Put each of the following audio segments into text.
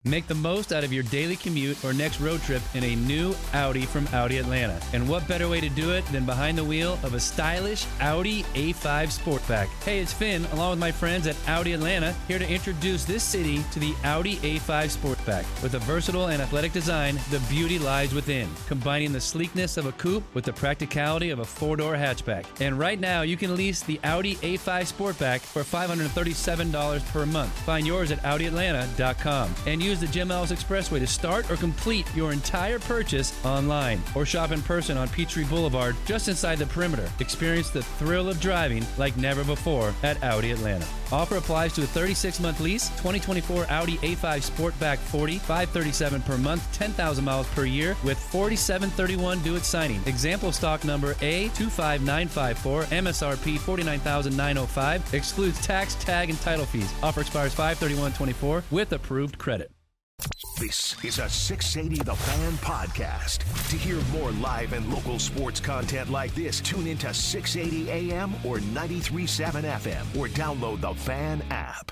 Make the most out of your daily commute or next road trip in a new Audi from Audi Atlanta. And what better way to do it than behind the wheel of a stylish Audi A5 Sportback? Hey, it's Finn, along with my friends at Audi Atlanta, here to introduce this city to the Audi A5 Sportback. With a versatile and athletic design, the beauty lies within, combining the sleekness of a coupe with the practicality of a four-door hatchback. And right now, you can lease the Audi A5 Sportback for $537 per month. Find yours at AudiAtlanta.com and use the Jim Ellis Expressway to start or complete your entire purchase online, or shop in person on Peachtree Boulevard just inside the perimeter. Experience the thrill of driving like never before at Audi Atlanta. Offer applies to a 36-month lease, 2024 Audi A5 Sportback 40, $537 per month, 10,000 miles per year with 4731 due at signing. Example stock number A25954, MSRP $49,905, excludes tax, tag, and title fees. Offer expires 5/31/24 with approved credit. This is a 680 The Fan podcast. To hear more live and local sports content like this, tune into 680 AM or 93.7 FM or download the Fan app.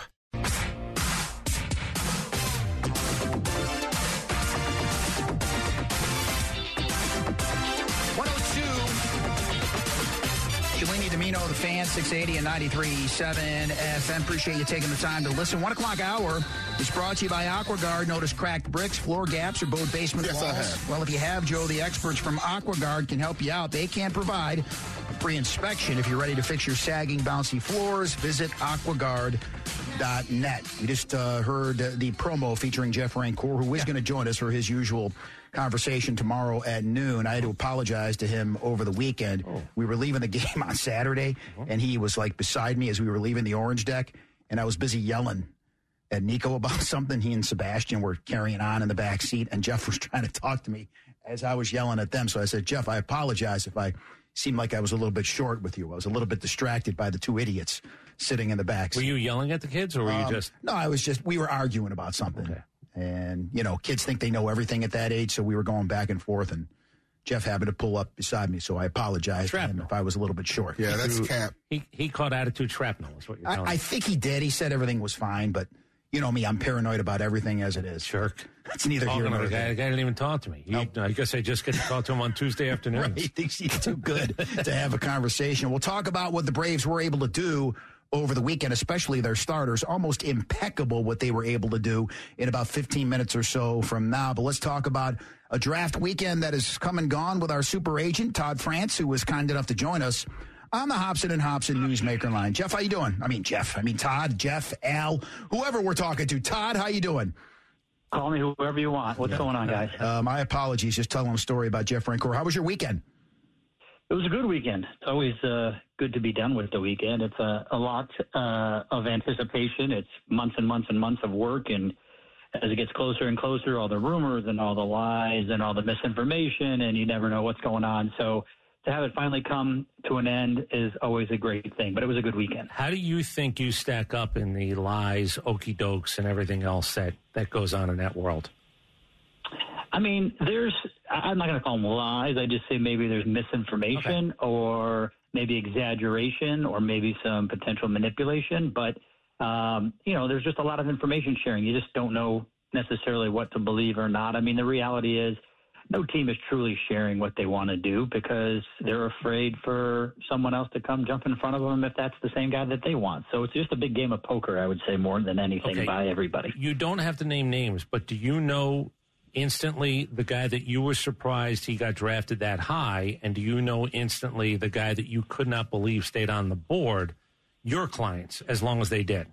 Shalini Domino, the Fan, 680 and 93.7 FM. Appreciate you taking the time to listen. 1 o'clock hour is brought to you by AquaGuard. Notice cracked bricks, floor gaps, or both basement walls? I have. Well, if you have, Joe, the experts from AquaGuard can help you out. They can provide a free inspection if you're ready to fix your sagging, bouncy floors. Visit AquaGuard.net. We just heard the promo featuring Jeff Rancourt, who is going to join us for his usual conversation tomorrow at noon. I had to apologize to him over the weekend. We were leaving the game on Saturday, and he was like beside me as we were leaving the orange deck, and I was busy yelling at Nico about something. He and Sebastian were carrying on in the back seat, and Jeff was trying to talk to me as I was yelling at them. So I said, Jeff, I apologize if I seemed like I was a little bit short with you. I was a little bit distracted by the two idiots sitting in the back seat. Were you yelling at the kids, or were you just... No, we were arguing about something. Okay. And, kids think they know everything at that age, so we were going back and forth, and Jeff happened to pull up beside me, so I apologize to him if I was a little bit short. Yeah, that's cap. He caught attitude shrapnel, is what you're telling me. I think he did. He said everything was fine, but you know me, I'm paranoid about everything as it is. Jerk. It's neither here nor there. The guy didn't even talk to me. Nope. I guess I just get to talk to him on Tuesday afternoon. Right. He thinks he's too good to have a conversation. We'll talk about what the Braves were able to do over the weekend, especially their starters. Almost impeccable what they were able to do in about 15 minutes or so from now. But let's talk about a draft weekend that has come and gone with our super agent, Todd France, who was kind enough to join us on the Hobson and Hobson Newsmaker line. Jeff, how you doing? Todd, Jeff, Al, whoever we're talking to. Todd, how you doing? Call me whoever you want. What's going on, guys? My apologies. Just telling a story about Jeff Rancourt. How was your weekend? It was a good weekend. It's always good to be done with the weekend. It's a lot of anticipation. It's months and months and months of work. And as it gets closer and closer, all the rumors and all the lies and all the misinformation, and you never know what's going on. So to have it finally come to an end is always a great thing. But it was a good weekend. How do you think you stack up in the lies, okie dokes, and everything else that goes on in that world? I mean, I'm not going to call them lies. I just say maybe there's misinformation or maybe exaggeration or maybe some potential manipulation. But, there's just a lot of information sharing. You just don't know necessarily what to believe or not. I mean, the reality is no team is truly sharing what they want to do because they're afraid for someone else to come jump in front of them if that's the same guy that they want. So it's just a big game of poker, I would say, more than anything by everybody. You don't have to name names, but do you know instantly the guy that you were surprised he got drafted that high, and do you know instantly the guy that you could not believe stayed on the board, your clients, as long as they did?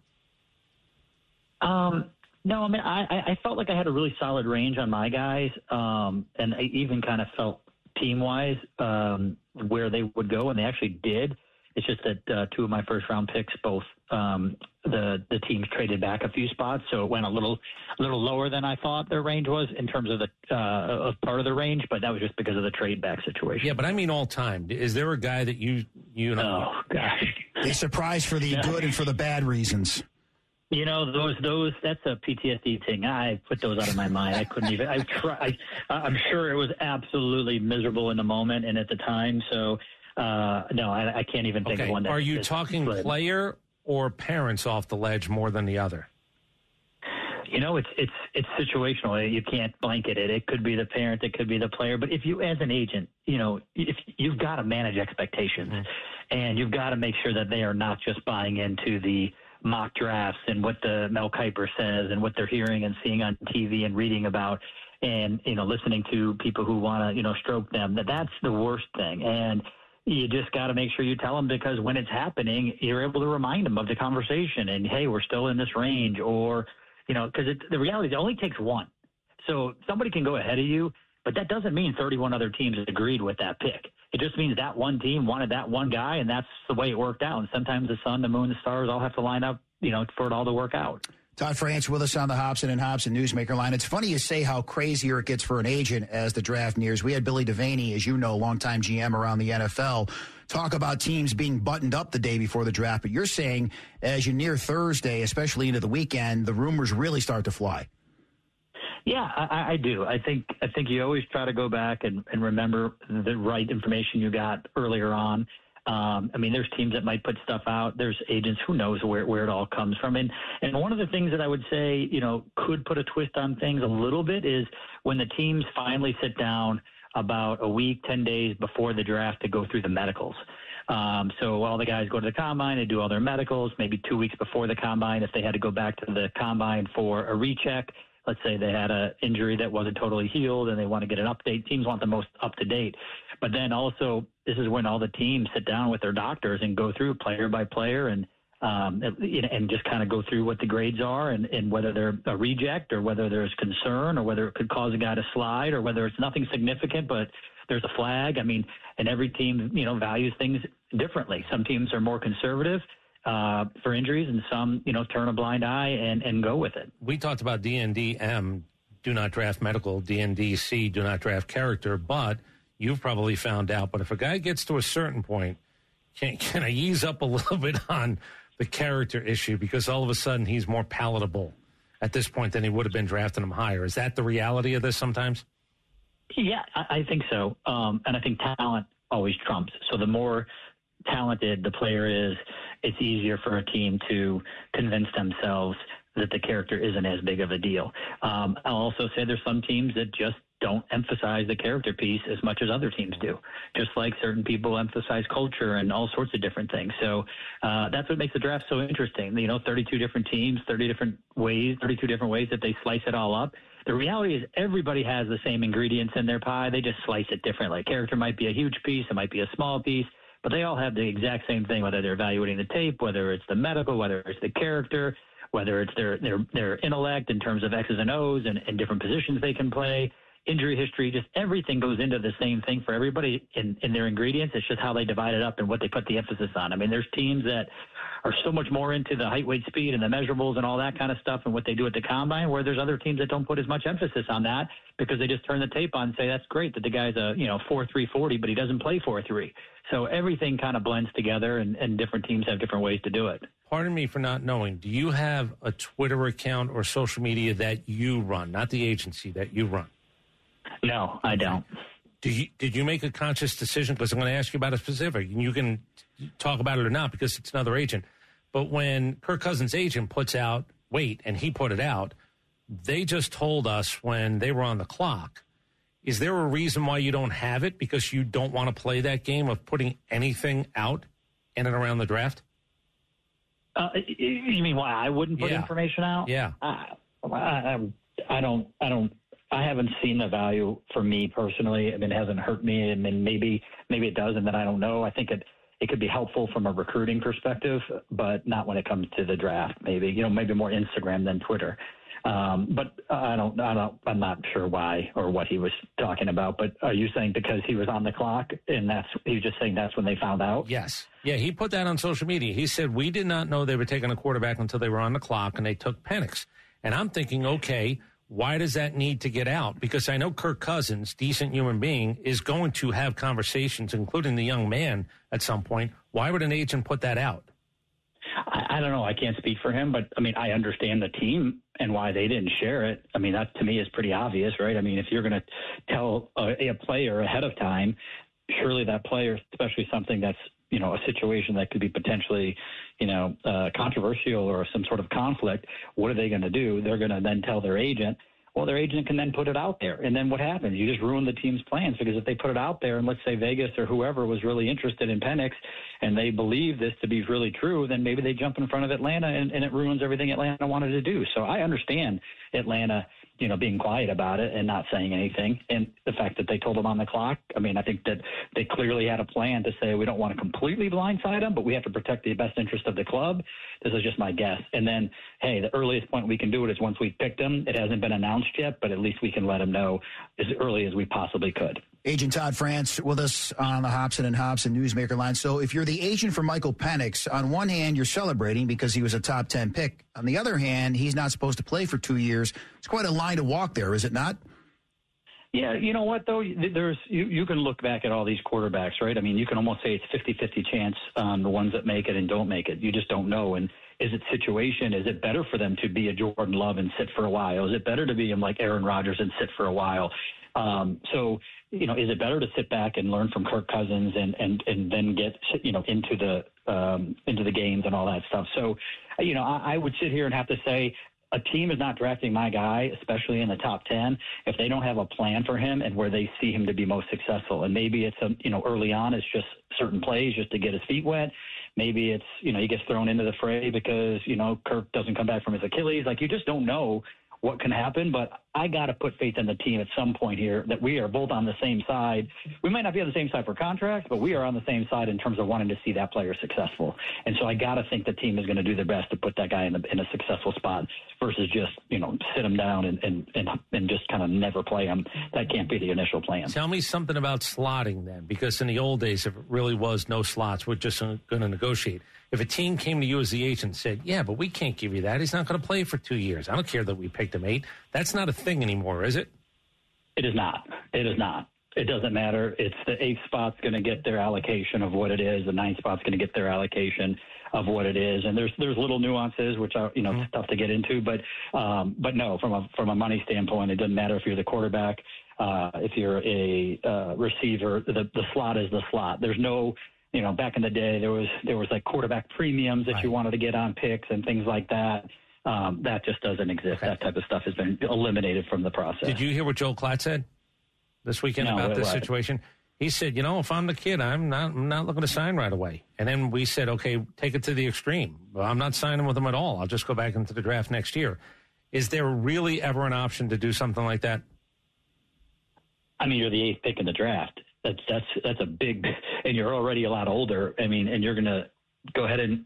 No, I mean, I felt like I had a really solid range on my guys, and I even kind of felt team-wise where they would go, and they actually did. It's just that two of my first-round picks, both the teams traded back a few spots, so it went a little lower than I thought their range was in terms of of part of the range, but that was just because of the trade back situation. Yeah, but I mean all time. Is there a guy that you know? Oh gosh, they surprise for the good and for the bad reasons. You know, those that's a PTSD thing. I put those out of my mind. I couldn't even. I'm sure it was absolutely miserable in the moment and at the time. So no, I can't even think of one. Are you talking player or parents off the ledge more than the other? You know, it's situational. You can't blanket it. It could be the parent, it could be the player. But if you, as an agent, you know, if you've got to manage expectations, and you've got to make sure that they are not just buying into the mock drafts and what the Mel Kiper says and what they're hearing and seeing on TV and reading about, and, you know, listening to people who want to, you know, stroke them. That's the worst thing. And you just got to make sure you tell them, because when it's happening, you're able to remind them of the conversation and, hey, we're still in this range, or, you know, because the reality is it only takes one. So somebody can go ahead of you, but that doesn't mean 31 other teams agreed with that pick. It just means that one team wanted that one guy, and that's the way it worked out. And sometimes the sun, the moon, the stars all have to line up, you know, for it all to work out. Todd France with us on the Hobson and Hobson Newsmaker line. It's funny you say how crazier it gets for an agent as the draft nears. We had Billy Devaney, as you know, longtime GM around the NFL, talk about teams being buttoned up the day before the draft. But you're saying as you near Thursday, especially into the weekend, the rumors really start to fly. Yeah, I do. I think you always try to go back and remember the right information you got earlier on. I mean, there's teams that might put stuff out. There's agents, who knows where it all comes from. And one of the things that I would say, you know, could put a twist on things a little bit is when the teams finally sit down about a week, 10 days before the draft to go through the medicals. So all the guys go to the combine, they do all their medicals, maybe 2 weeks before the combine. If they had to go back to the combine for a recheck, let's say they had an injury that wasn't totally healed and they want to get an update. Teams want the most up-to-date. But then also, this is when all the teams sit down with their doctors and go through player by player and just kind of go through what the grades are and whether they're a reject or whether there's concern or whether it could cause a guy to slide or whether it's nothing significant but there's a flag. I mean, and every team, you know, values things differently. Some teams are more conservative for injuries, and some, you know, turn a blind eye and go with it. We talked about DNDM, do not draft medical, DNDC, do not draft character, but you've probably found out. But if a guy gets to a certain point, can I ease up a little bit on the character issue, because all of a sudden he's more palatable at this point than he would have been drafting him higher? Is that the reality of this sometimes? Yeah, I think so. And I think talent always trumps. So the more talented the player is, it's easier for a team to convince themselves that the character isn't as big of a deal. I'll also say there's some teams that just don't emphasize the character piece as much as other teams do, just like certain people emphasize culture and all sorts of different things. So that's what makes the draft so interesting. You know, 32 different teams, 32 different ways that they slice it all up. The reality is everybody has the same ingredients in their pie. They just slice it differently. Character might be a huge piece. It might be a small piece. But they all have the exact same thing, whether they're evaluating the tape, whether it's the medical, whether it's the character, whether it's their intellect in terms of X's and O's and different positions they can play, injury history, just everything goes into the same thing for everybody in their ingredients. It's just how they divide it up and what they put the emphasis on. I mean, there's teams that are so much more into the height, weight, speed, and the measurables and all that kind of stuff and what they do at the combine, where there's other teams that don't put as much emphasis on that because they just turn the tape on and say, that's great that the guy's a 4.3 40, but he doesn't play 4.3. So everything kind of blends together, and different teams have different ways to do it. Pardon me for not knowing. Do you have a Twitter account or social media that you run, not the agency, that you run? No, I don't. Did you make a conscious decision? Because I'm going to ask you about a specific, and you can talk about it or not because it's another agent. But when Kirk Cousins' agent puts out weight, and he put it out, they just told us when they were on the clock. Is there a reason why you don't have it? Because you don't want to play that game of putting anything out in and around the draft? You mean why I wouldn't put information out? Yeah. I haven't seen the value for me personally. I mean, it hasn't hurt me. I mean, maybe it does, and then I don't know. I think it could be helpful from a recruiting perspective, but not when it comes to the draft. Maybe more Instagram than Twitter. But I'm not sure why or what he was talking about. But are you saying because he was on the clock and he was just saying that's when they found out? Yes. Yeah, he put that on social media. He said, we did not know they were taking a quarterback until they were on the clock and they took Penix. And I'm thinking, okay, why does that need to get out? Because I know Kirk Cousins, decent human being, is going to have conversations, including the young man at some point. Why would an agent put that out? I don't know. I can't speak for him, but I mean, I understand the team and why they didn't share it. I mean, that to me is pretty obvious, right? I mean, if you're going to tell a player ahead of time, surely that player, especially something that's, a situation that could be potentially, controversial or some sort of conflict, what are they going to do? They're going to then tell their agent. Well, their agent can then put it out there. And then what happens? You just ruin the team's plans, because if they put it out there and let's say Vegas or whoever was really interested in Penix and they believe this to be really true, then maybe they jump in front of Atlanta and it ruins everything Atlanta wanted to do. So I understand Atlanta, being quiet about it and not saying anything. And the fact that they told them on the clock, I mean, I think that they clearly had a plan to say we don't want to completely blindside them, but we have to protect the best interest of the club. This is just my guess. And then, hey, the earliest point we can do it is once we've picked them. It hasn't been announced yet, but at least we can let them know as early as we possibly could. Agent Todd France with us on the Hobson and Hobson Newsmaker line. So if you're the agent for Michael Penix, on one hand, you're celebrating because he was a top 10 pick. On the other hand, he's not supposed to play for 2 years. It's quite a line to walk there, is it not? Yeah, you know what, though? There's you can look back at all these quarterbacks, right? I mean, you can almost say it's 50-50 chance on the ones that make it and don't make it. You just don't know. And is it situation? Is it better for them to be a Jordan Love and sit for a while? Is it better to be him like Aaron Rodgers and sit for a while? So, is it better to sit back and learn from Kirk Cousins and then get, into the games and all that stuff? So, I would sit here and have to say a team is not drafting my guy, especially in the top 10, if they don't have a plan for him and where they see him to be most successful. And maybe it's, early on, it's just certain plays just to get his feet wet. Maybe it's, he gets thrown into the fray because, Kirk doesn't come back from his Achilles. Like, you just don't know what can happen, but I got to put faith in the team at some point here that we are both on the same side. We might not be on the same side for contracts, but we are on the same side in terms of wanting to see that player successful. And so I got to think the team is going to do their best to put that guy in a successful spot versus just, sit him down and just kind of never play him. That can't be the initial plan. Tell me something about slotting then, because in the old days, if it really was no slots, we're just going to negotiate. If a team came to you as the agent and said, yeah, but we can't give you that. He's not going to play for 2 years. I don't care that we picked him 8. That's not a thing anymore, is it? It is not. It is not. It doesn't matter. It's the 8th spot's going to get their allocation of what it is. The 9th spot's going to get their allocation of what it is. And there's little nuances, which are, it's tough to get into. But no, from a money standpoint, it doesn't matter if you're the quarterback, if you're a receiver. The slot is the slot. There's no, back in the day, there was like quarterback premiums that you wanted to get on picks and things like that. That just doesn't exist. Okay. That type of stuff has been eliminated from the process. Did you hear what Joel Klatt said this weekend about this situation? He said, if I'm the kid, I'm not looking to sign right away. And then we said, okay, take it to the extreme. Well, I'm not signing with him at all. I'll just go back into the draft next year. Is there really ever an option to do something like that? I mean, you're the 8th pick in the draft. That's a big, and you're already a lot older. I mean, and you're going to go ahead and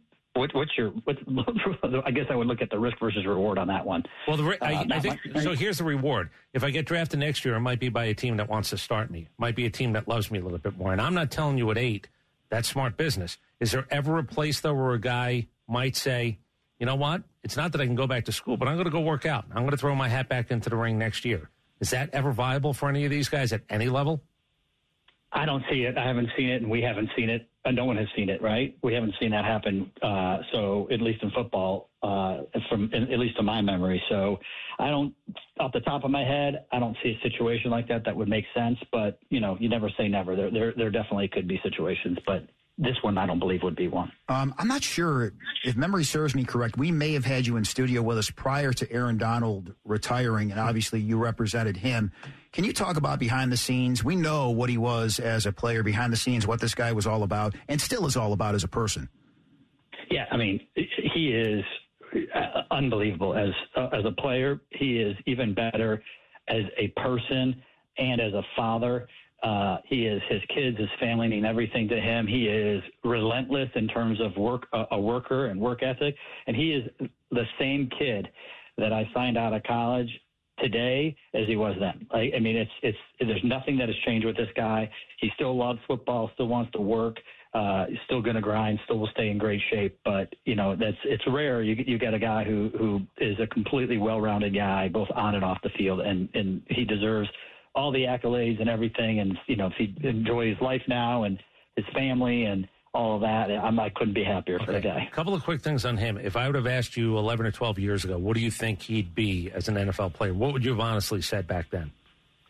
I guess I would look at the risk versus reward on that one. Well, I think so. Here's the reward. If I get drafted next year, it might be by a team that wants to start me. It might be a team that loves me a little bit more. And I'm not telling you at 8, that's smart business. Is there ever a place though where a guy might say, you know what? It's not that I can go back to school, but I'm going to go work out. I'm going to throw my hat back into the ring next year. Is that ever viable for any of these guys at any level? I don't see it. I haven't seen it, and we haven't seen it. No one has seen it, right? We haven't seen that happen. So at least in football, at least to my memory. So I don't, off the top of my head, I don't see a situation like that would make sense. But you never say never. There definitely could be situations, but this one I don't believe would be one. I'm not sure if memory serves me correct. We may have had you in studio with us prior to Aaron Donald retiring, and obviously you represented him. Can you talk about behind the scenes? We know what he was as a player, behind the scenes, what this guy was all about, and still is all about as a person. Yeah, I mean, he is unbelievable as a player. He is even better as a person and as a father. He is his kids, his family mean everything to him. He is relentless in terms of a worker and work ethic. And he is the same kid that I signed out of college today as he was then. I mean, there's nothing that has changed with this guy. He still loves football, still wants to work, he's still going to grind, still will stay in great shape. But, it's rare. You get a guy who is a completely well-rounded guy, both on and off the field. And he deserves all the accolades and everything. And, if he enjoys life now and his family and all of that, I couldn't be happier for the guy. A couple of quick things on him. If I would have asked you 11 or 12 years ago, what do you think he'd be as an NFL player? What would you have honestly said back then?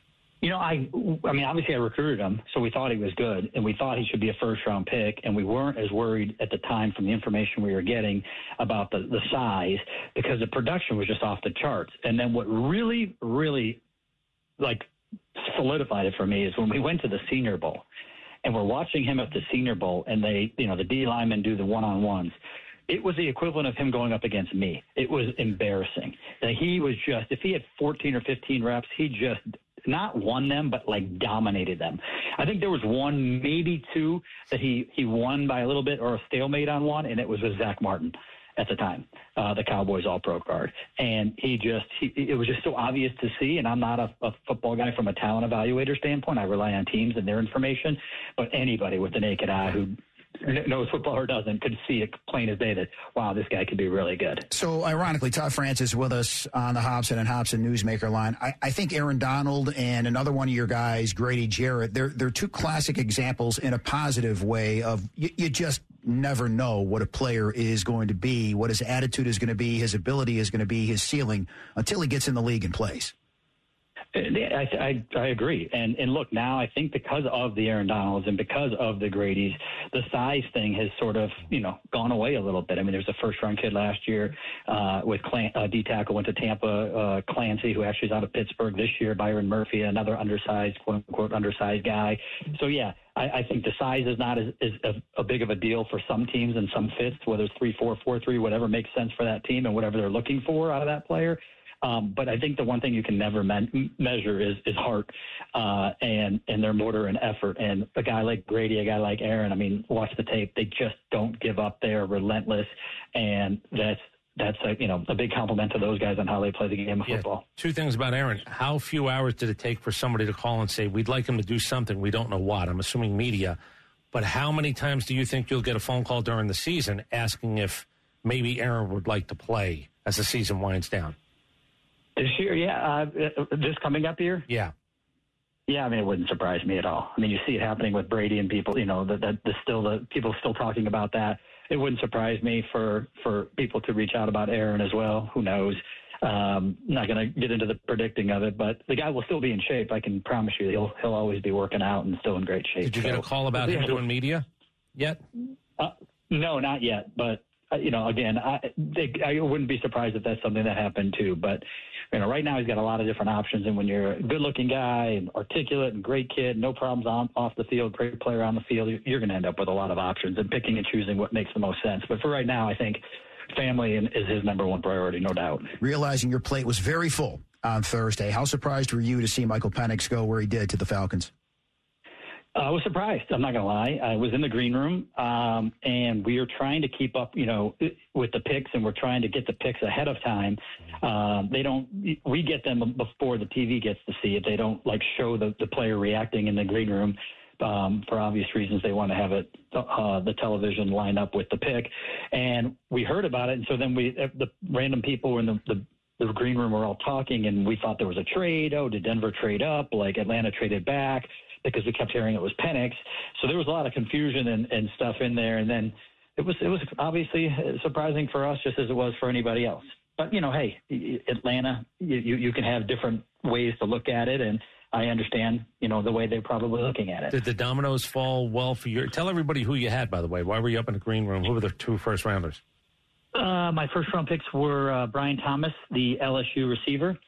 I mean, obviously I recruited him, so we thought he was good, and we thought he should be a first-round pick, and we weren't as worried at the time from the information we were getting about the size, because the production was just off the charts. And then what really, really, solidified it for me is when we went to the Senior Bowl, and we're watching him at the Senior Bowl, and they, the D linemen do the one-on-ones. It was the equivalent of him going up against me. It was embarrassing. He was just, if he had 14 or 15 reps, he just not won them, but dominated them. I think there was one, maybe two, that he won by a little bit, or a stalemate on one, and it was with Zach Martin at the time, the Cowboys All-Pro guard. And it was just so obvious to see, and I'm not a football guy from a talent evaluator standpoint. I rely on teams and their information, but anybody with the naked eye who knows football or doesn't could see it plain as day that, wow, this guy could be really good. So, ironically, Todd Francis with us on the Hobson and Hobson Newsmaker line. I think Aaron Donald and another one of your guys, Grady Jarrett, they're two classic examples in a positive way of you just never know what a player is going to be, what his attitude is going to be, his ability is going to be, his ceiling, until he gets in the league and plays. I agree. And look, now I think because of the Aaron Donalds and because of the Gradys, the size thing has sort of, gone away a little bit. I mean, there's a first-round kid last year with D-tackle, went to Tampa, Clancy, who actually is out of Pittsburgh this year, Byron Murphy, another undersized, quote-unquote, undersized guy. So, yeah, I think the size is not as a big of a deal for some teams and some fits, whether it's 3-4, 4-3, whatever makes sense for that team and whatever they're looking for out of that player. But I think the one thing you can never measure is heart and their motor and effort. And a guy like Grady, a guy like Aaron, I mean, watch the tape. They just don't give up. They are relentless, and that's a big compliment to those guys on how they play the game of football. Two things about Aaron. How few hours did it take for somebody to call and say, we'd like him to do something, we don't know what? I'm assuming media. But how many times do you think you'll get a phone call during the season asking if maybe Aaron would like to play as the season winds down? This year, yeah. This coming up year? Yeah. Yeah, I mean, it wouldn't surprise me at all. I mean, you see it happening with Brady and people, the people still talking about that. It wouldn't surprise me for people to reach out about Aaron as well. Who knows? Not going to get into the predicting of it, but the guy will still be in shape. I can promise you he'll always be working out and still in great shape. Did you get a call about him doing media yet? No, not yet, but again, I wouldn't be surprised if that's something that happened too. But right now he's got a lot of different options, and when you're a good-looking guy and articulate and great kid, no problems off the field, great player on the field, you're going to end up with a lot of options and picking and choosing what makes the most sense. But for right now, I think family is his number one priority, no doubt. Realizing your plate was very full on Thursday, how surprised were you to see Michael Penix go where he did to the Falcons? I was surprised. I'm not going to lie. I was in the green room, and we are trying to keep up, with the picks, and we're trying to get the picks ahead of time. We get them before the TV gets to see it. They don't show the player reacting in the green room. For obvious reasons, they want to have it, the television line up with the pick. And we heard about it. And so then the random people in the green room were all talking, and we thought there was a trade. Oh, did Denver trade up? Atlanta traded back? Because we kept hearing it was Penix. So there was a lot of confusion and stuff in there. And then it was obviously surprising for us, just as it was for anybody else. But, hey, Atlanta, you can have different ways to look at it. And I understand, the way they're probably looking at it. Did the dominoes fall well for you? Tell everybody who you had, by the way. Why were you up in the green room? Who were the two first rounders? My first round picks were Brian Thomas, the LSU receiver,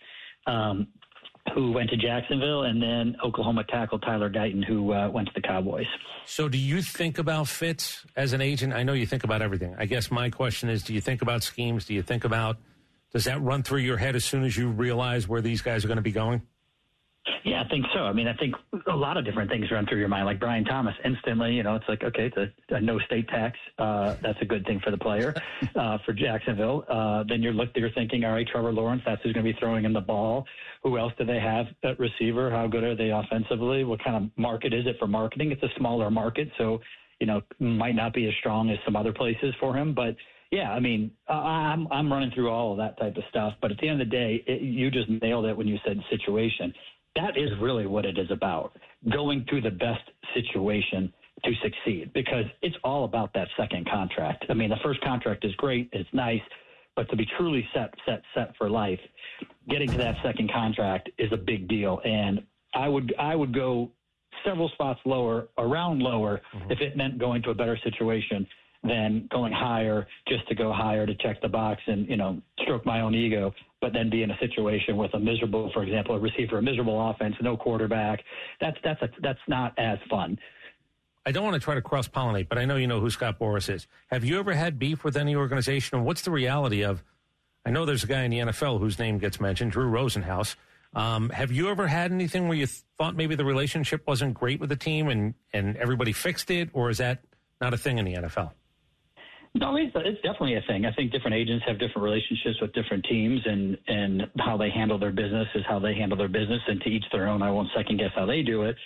who went to Jacksonville, and then Oklahoma tackle Tyler Guyton, who went to the Cowboys. So do you think about fits as an agent? I know you think about everything. I guess my question is, do you think about schemes? Does that run through your head as soon as you realize where these guys are going to be going? Yeah, I think so. I mean, I think a lot of different things run through your mind. Like Brian Thomas, instantly, it's like, okay, it's a no state tax. That's a good thing for the player, for Jacksonville. Then you're thinking, all right, Trevor Lawrence, that's who's going to be throwing in the ball. Who else do they have at receiver? How good are they offensively? What kind of market is it for marketing? It's a smaller market, so, might not be as strong as some other places for him. But, yeah, I mean, I'm running through all of that type of stuff. But at the end of the day, you just nailed it when you said situation. That is really what it is about, going through the best situation to succeed, because it's all about that second contract. I mean, the first contract is great, it's nice, but to be truly set for life, getting to that second contract is a big deal. And I would go several spots lower, if it meant going to a better situation than going higher just to go higher to check the box and, stroke my own ego, but then be in a situation with a miserable offense, no quarterback. That's not as fun. I don't want to try to cross-pollinate, but I know you know who Scott Boras is. Have you ever had beef with any organization? And what's the reality of, I know there's a guy in the NFL whose name gets mentioned, Drew Rosenhaus. Have you ever had anything where you thought maybe the relationship wasn't great with the team and everybody fixed it, or is that not a thing in the NFL? No, it's definitely a thing. I think different agents have different relationships with different teams, and how they handle their business is how they handle their business, and to each their own. I won't second guess how they do it.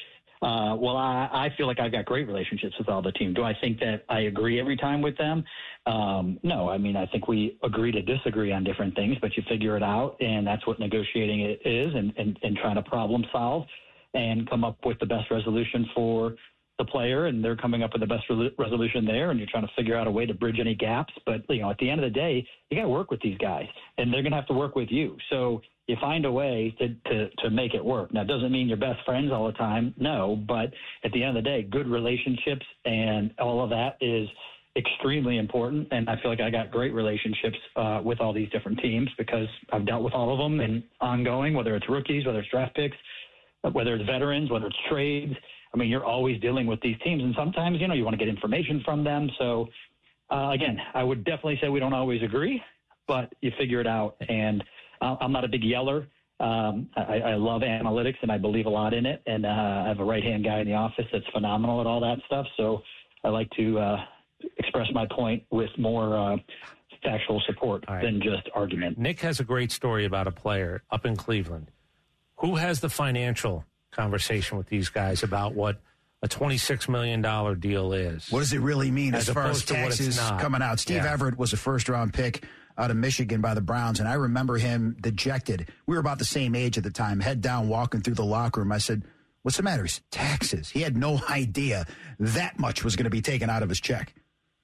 I feel like I've got great relationships with all the team. Do I think that I agree every time with them? No. I mean, I think we agree to disagree on different things, but you figure it out, and that's what negotiating is, and trying to problem solve and come up with the best resolution for the player, and they're coming up with the best resolution there, and you're trying to figure out a way to bridge any gaps. But, at the end of the day, you got to work with these guys, and they're going to have to work with you. So you find a way to make it work. Now, it doesn't mean you're best friends all the time, no, but at the end of the day, good relationships and all of that is extremely important, and I feel like I got great relationships with all these different teams because I've dealt with all of them and ongoing, whether it's rookies, whether it's draft picks, whether it's veterans, whether it's trades. I mean, you're always dealing with these teams, and sometimes, you want to get information from them. So, again, I would definitely say we don't always agree, but you figure it out. And I'm not a big yeller. I love analytics, and I believe a lot in it. And I have a right-hand guy in the office that's phenomenal at all that stuff. So I like to express my point with more factual support than just argument. Nick has a great story about a player up in Cleveland. Who has the financial conversation with these guys about what a $26 million deal is? What does it really mean as far as taxes coming out? Steve Everett was a first-round pick out of Michigan by the Browns, and I remember him dejected. We were about the same age at the time, head down, walking through the locker room. I said, what's the matter? He said, taxes. He had no idea that much was going to be taken out of his check.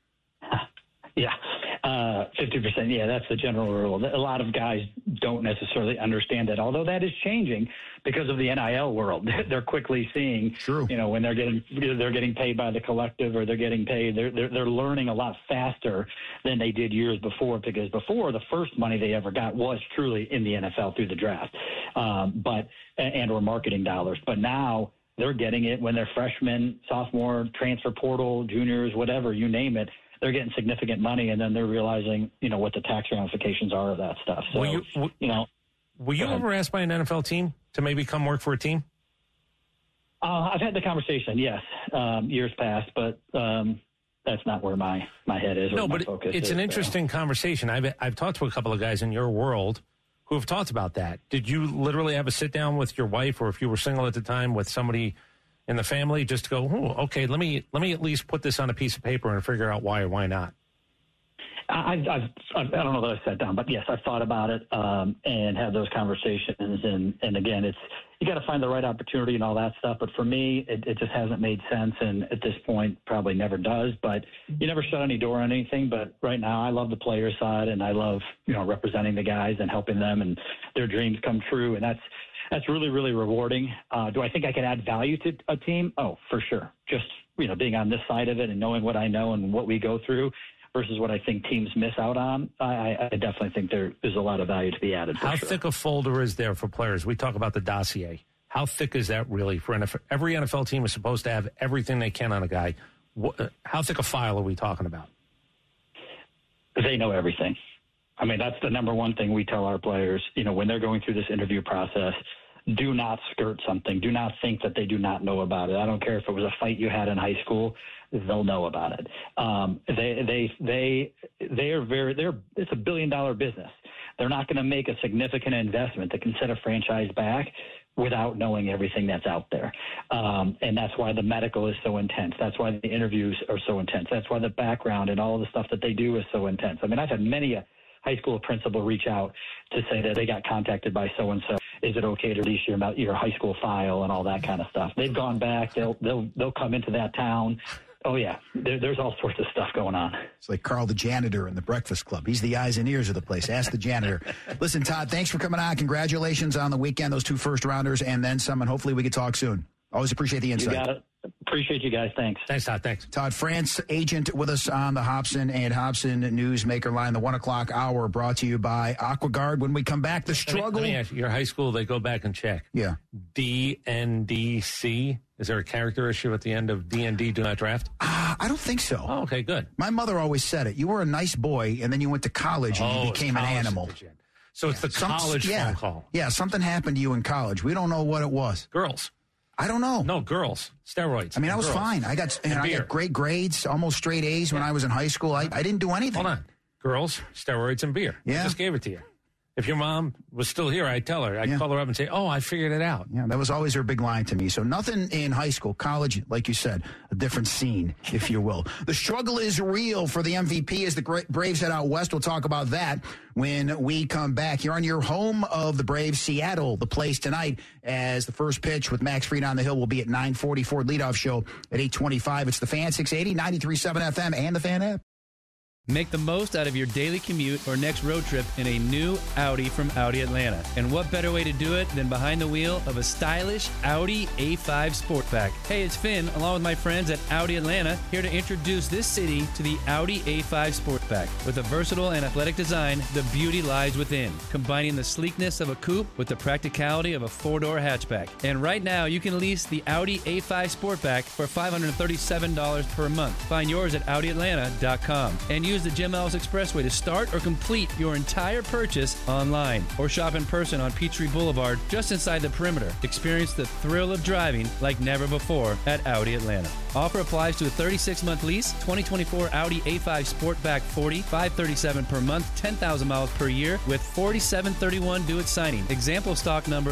Yeah. 50%. Yeah, that's the general rule. A lot of guys don't necessarily understand that, although that is changing because of the NIL world. They're quickly seeing, when they're getting paid by the collective or they're getting paid, they're learning a lot faster than they did years before, because before the first money they ever got was truly in the NFL through the draft, or marketing dollars. But now they're getting it when they're freshmen, sophomore, transfer portal, juniors, whatever, you name it. They're getting significant money, and then they're realizing, what the tax ramifications are of that stuff. So, were you ever asked by an NFL team to maybe come work for a team? I've had the conversation, yes, years past, but that's not where my head is. No, or my but focus it's is, an interesting conversation. I've talked to a couple of guys in your world who have talked about that. Did you literally have a sit down with your wife, or if you were single at the time, with somebody in the family, just to go, okay, let me at least put this on a piece of paper and figure out why or why not? I don't know that I sat down, but yes, I've thought about it and had those conversations. And again, you got to find the right opportunity and all that stuff. But for me, it just hasn't made sense, and at this point, probably never does. But you never shut any door on anything. But right now, I love the player side, and I love representing the guys and helping them and their dreams come true. And that's really, really rewarding. Do I think I can add value to a team? Oh, for sure. Just, being on this side of it and knowing what I know and what we go through versus what I think teams miss out on, I definitely think there is a lot of value to be added. How thick a folder is there for players? We talk about the dossier. How thick is that really for NFL? Every NFL team is supposed to have everything they can on a guy. How thick a file are we talking about? They know everything. I mean, that's the number one thing we tell our players, when they're going through this interview process. Do not skirt something. Do not think that they do not know about it. I don't care if it was a fight you had in high school; they'll know about it. It's $1 billion business. They're not going to make a significant investment that can set a franchise back without knowing everything that's out there. And that's why the medical is so intense. That's why the interviews are so intense. That's why the background and all the stuff that they do is so intense. I mean, I've had many a high school principal reach out to say that they got contacted by so-and-so. Is it okay to release your high school file and all that kind of stuff? They've gone back. They'll come into that town Oh, yeah. There's all sorts of stuff going on. It's like Carl the janitor in the Breakfast Club. He's the eyes and ears of the place. Ask the janitor. Listen, Todd, thanks for coming on. Congratulations on the weekend, those 2 first-rounders, and then some, and hopefully we can talk soon. Always appreciate the insight. You got it. Appreciate you guys. Thanks. Thanks, Todd. Thanks. Todd France, agent with us on the Hobson and Hobson Newsmaker line, the 1 o'clock hour, brought to you by AquaGuard. When we come back, the struggle. Let me ask you, your high school, they go back and check. Yeah. DNDC. Is there a character issue at the end of DND, do not draft? I don't think so. Oh, okay, good. My mother always said it. You were a nice boy, and then you went to college, and you became an animal. So it's the college phone call. Yeah, something happened to you in college. We don't know what it was. Girls. I don't know. No, girls. Steroids. I mean, I was fine. I got great grades, almost straight A's when I was in high school. I didn't do anything. Hold on. Girls, steroids, and beer. Yeah. I just gave it to you. If your mom was still here, I'd tell her. I'd call her up and say, oh, I figured it out. Yeah, that was always her big line to me. So nothing in high school. College, like you said, a different scene, if you will. The struggle is real for the MVP as the Braves head out west. We'll talk about that when we come back. You're on your home of the Braves, Seattle, the place tonight, as the first pitch with Max Fried on the hill will be at 9:40 for leadoff show at 8:25. It's the Fan 680, 93.7 FM, and the Fan app. Make the most out of your daily commute or next road trip in a new Audi from Audi Atlanta. And what better way to do it than behind the wheel of a stylish Audi A5 Sportback? Hey, it's Finn, along with my friends at Audi Atlanta, here to introduce this city to the Audi A5 Sportback. With a versatile and athletic design, the beauty lies within, combining the sleekness of a coupe with the practicality of a 4-door hatchback. And right now, you can lease the Audi A5 Sportback for $537 per month. Find yours at AudiAtlanta.com and use the Jim Ellis Expressway to start or complete your entire purchase online, or shop in person on Peachtree Boulevard just inside the perimeter. Experience the thrill of driving like never before at Audi Atlanta. Offer applies to a 36-month lease, 2024 Audi A5 Sportback 40, $537 per month, 10,000 miles per year with $47.31 due at signing. Example stock number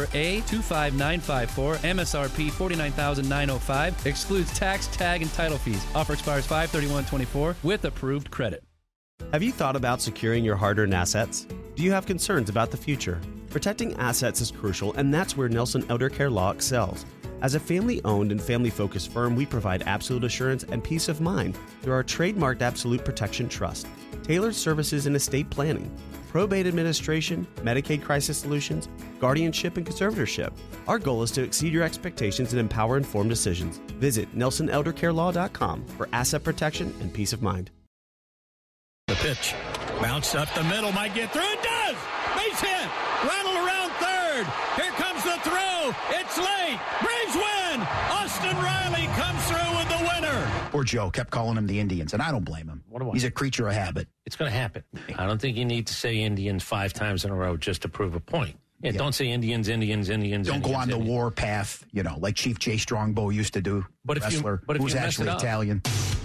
A25954, MSRP $49,905, excludes tax, tag, and title fees. Offer expires 5/31/24 with approved credit. Have you thought about securing your hard-earned assets? Do you have concerns about the future? Protecting assets is crucial, and that's where Nelson Elder Care Law excels. As a family-owned and family-focused firm, we provide absolute assurance and peace of mind through our trademarked Absolute Protection Trust, tailored services in estate planning, probate administration, Medicaid crisis solutions, guardianship, and conservatorship. Our goal is to exceed your expectations and empower informed decisions. Visit NelsonElderCareLaw.com for asset protection and peace of mind. The pitch. Bounce up the middle. Might get through. It does! Base hit. Rattle around third. Here comes the throw. It's late. Braves win. Austin Riley comes through with the winner. Poor Joe kept calling him the Indians, and I don't blame him. He's a creature of habit. It's going to happen. I don't think you need to say Indians 5 times in a row just to prove a point. Yeah, don't say Indians. Don't go on the war path, like Chief Jay Strongbow used to do. But wrestler, if who's actually Italian.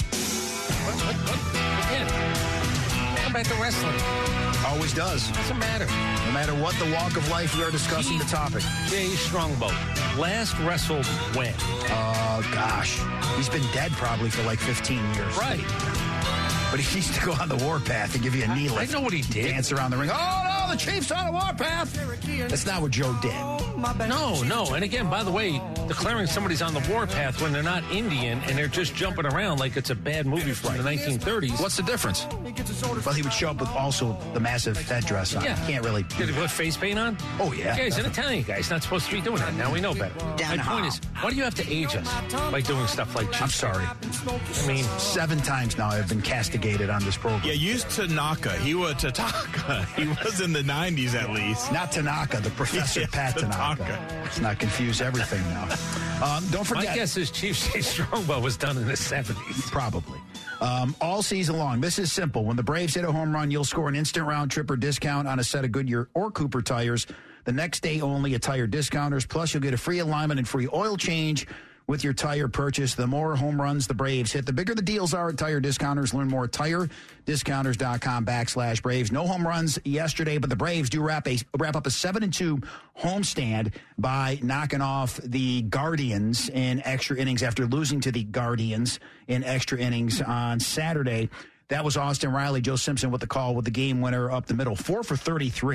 Back to wrestling. Always does. Doesn't matter. No matter what the walk of life we are discussing the topic. Jay Strongbow, last wrestled when? Oh, gosh. He's been dead probably for like 15 years. Right. But he used to go on the warpath and give you a knee lift. I know what he did. Dance around the ring. Oh, no, the Chief's on the warpath. That's not what Joe did. No. And again, by the way, declaring somebody's on the warpath when they're not Indian and they're just jumping around like it's a bad movie from the 1930s. What's the difference? Well, he would show up with also the massive headdress on. Yeah. Can't really. Did he put face paint on? Oh, yeah. Yeah, he's an Italian guy. He's not supposed to be doing that. Now we know better. My point is, why do you have to age us by doing stuff like that? I'm sorry. I mean, 7 times now I've been castigated on this program. Yeah, use Tanaka. He was Tataka. He was in the 90s at least. Not Tanaka, the Professor Pat Tanaka. Let's not confuse everything now. Don't forget. My guess is Chief Jay Strongbow was done in the 70s. Probably. All season long. This is simple. When the Braves hit a home run, you'll score an instant round trip or discount on a set of Goodyear or Cooper tires. The next day only at Tire Discounters. Plus, you'll get a free alignment and free oil change with your tire purchase. The more home runs the Braves hit, the bigger the deals are at Tire Discounters. Learn more at TireDiscounters.com/Braves. No home runs yesterday, but the Braves do wrap up a 7-2 homestand by knocking off the Guardians in extra innings after losing to the Guardians in extra innings on Saturday. That was Austin Riley. Joe Simpson with the call with the game winner up the middle. 4 for 33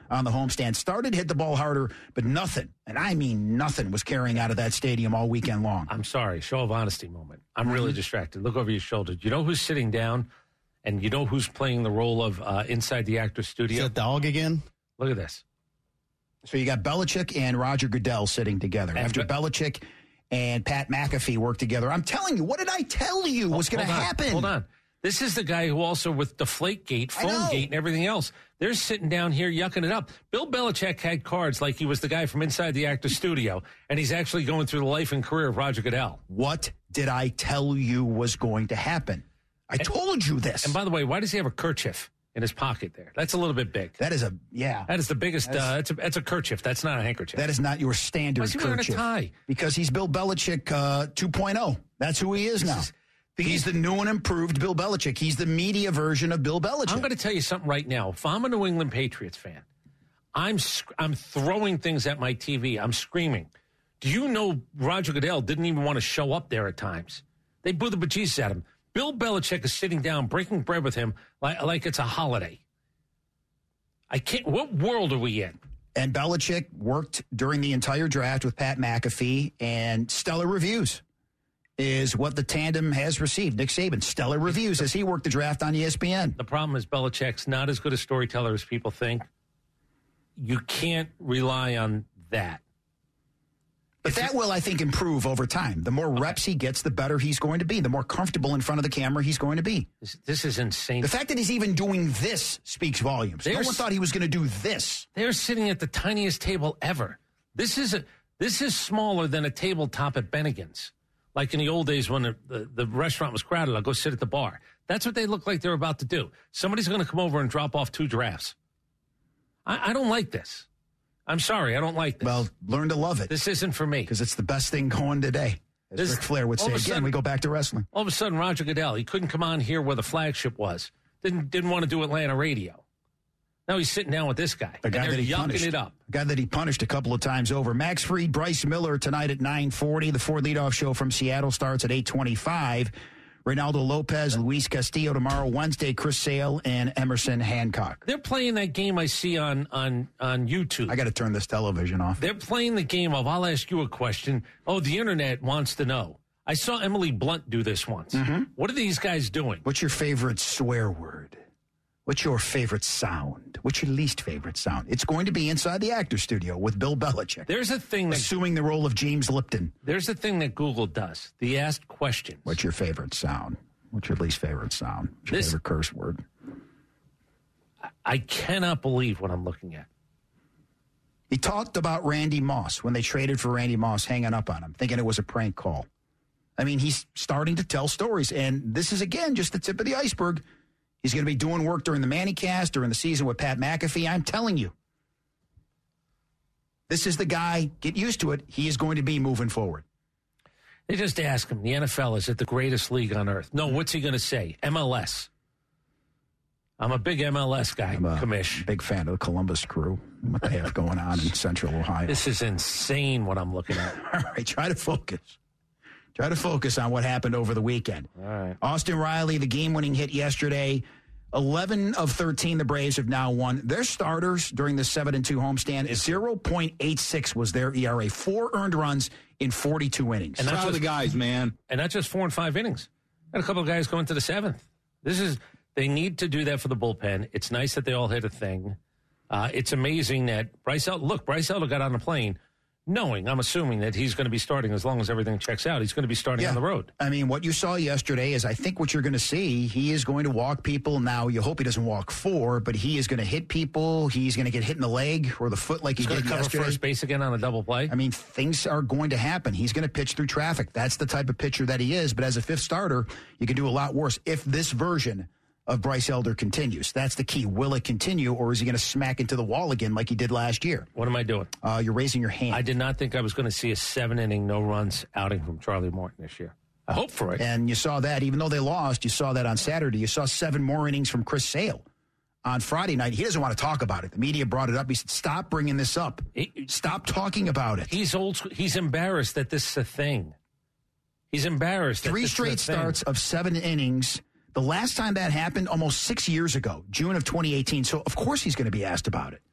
on the homestand. Started to hit the ball harder, but nothing, and I mean nothing, was carrying out of that stadium all weekend long. I'm sorry, show of honesty moment. I'm really distracted. Look over your shoulder. You know who's sitting down, and you know who's playing the role of inside the actor's studio? Is that dog again? Look at this. So you got Belichick and Roger Goodell sitting together. After Belichick and Pat McAfee worked together. I'm telling you, what did I tell you was going to happen? Hold on. This is the guy who also with Deflategate, PhoneGate, and everything else, they're sitting down here yucking it up. Bill Belichick had cards like he was the guy from inside the actor's studio, and he's actually going through the life and career of Roger Goodell. What did I tell you was going to happen? I told you this. And by the way, why does he have a kerchief in his pocket there? That's a little bit big. That is That is the biggest. That's a kerchief. That's not a handkerchief. That is not your standard kerchief. Why is he wearing a tie? Because he's Bill Belichick 2.0. That's who he is now. He's the new and improved Bill Belichick. He's the media version of Bill Belichick. I'm going to tell you something right now. If I'm a New England Patriots fan, I'm throwing things at my TV. I'm screaming. Do you know Roger Goodell didn't even want to show up there at times? They boo the bejesus at him. Bill Belichick is sitting down, breaking bread with him like it's a holiday. I can't. What world are we in? And Belichick worked during the entire draft with Pat McAfee, and stellar reviews is what the tandem has received. Nick Saban, stellar reviews as he worked the draft on ESPN. The problem is Belichick's not as good a storyteller as people think. You can't rely on that. But that will, I think, improve over time. The more reps he gets, the better he's going to be. The more comfortable in front of the camera he's going to be. This is insane. The fact that he's even doing this speaks volumes. No one thought he was going to do this. They're sitting at the tiniest table ever. This is smaller than a tabletop at Bennigan's. Like in the old days when the restaurant was crowded, I'll go sit at the bar. That's what they look like they're about to do. Somebody's going to come over and drop off 2 drafts. I don't like this. I'm sorry, I don't like this. Well, learn to love it. This isn't for me. Because it's the best thing going today. As Ric Flair would say. Again, we go back to wrestling. All of a sudden, Roger Goodell, he couldn't come on here where the flagship was. Didn't want to do Atlanta radio. Now he's sitting down with this guy. The guy that he punished. It up. A guy that he punished a couple of times over. Max Fried, Bryce Miller tonight at 9:40. The Ford Leadoff Show from Seattle starts at 8:25. Reynaldo Lopez, Luis Castillo tomorrow. Wednesday, Chris Sale and Emerson Hancock. They're playing that game I see on YouTube. I got to turn this television off. They're playing the game of, I'll ask you a question. Oh, the internet wants to know. I saw Emily Blunt do this once. Mm-hmm. What are these guys doing? What's your favorite swear word? What's your favorite sound? What's your least favorite sound? It's going to be inside the actor studio with Bill Belichick. There's a thing assuming the role of James Lipton. There's a thing that Google does. They ask questions. What's your favorite sound? What's your least favorite sound? What's your favorite curse word? I cannot believe what I'm looking at. He talked about Randy Moss when they traded for Randy Moss, hanging up on him, thinking it was a prank call. I mean, he's starting to tell stories, and this is, again, just the tip of the iceberg. He's going to be doing work during the Mannycast, during the season with Pat McAfee. I'm telling you. This is the guy. Get used to it. He is going to be moving forward. They just ask him, the NFL, is it the greatest league on earth? No, what's he going to say? MLS. I'm a big MLS guy, Commish. Big fan of the Columbus Crew, what they have going on in Central Ohio. This is insane what I'm looking at. All right, try to focus. Try to focus on what happened over the weekend. All right. Austin Riley, the game-winning hit yesterday. 11 of 13 the Braves have now won. Their starters during the 7-2 homestand, 0.86 was their ERA. 4 earned runs in 42 innings. And that's just the guys, man. And not just 4 and 5 innings. Got a couple of guys going to the 7th. They need to do that for the bullpen. It's nice that they all hit a thing. It's amazing that Bryce Elder got on the plane I'm assuming that he's going to be starting as long as everything checks out. He's going to be starting on the road. I mean, what you saw yesterday is I think what you're going to see, he is going to walk people. Now, you hope he doesn't walk 4, but he is going to hit people. He's going to get hit in the leg or the foot like he did yesterday. He's going to cover first base again on a double play. I mean, things are going to happen. He's going to pitch through traffic. That's the type of pitcher that he is. But as a 5th starter, you can do a lot worse if this version of Bryce Elder continues. That's the key. Will it continue, or is he going to smack into the wall again like he did last year? What am I doing? You're raising your hand. I did not think I was going to see a 7-inning, no-runs outing from Charlie Morton this year. I hope for it. And you saw that. Even though they lost, you saw that on Saturday. You saw 7 more innings from Chris Sale on Friday night. He doesn't want to talk about it. The media brought it up. He said, stop bringing this up. Stop talking about it. He's old. He's embarrassed that this is a thing. He's embarrassed. 3 straight starts of 7 innings. The last time that happened, almost 6 years ago, June of 2018. So, of course, he's going to be asked about it.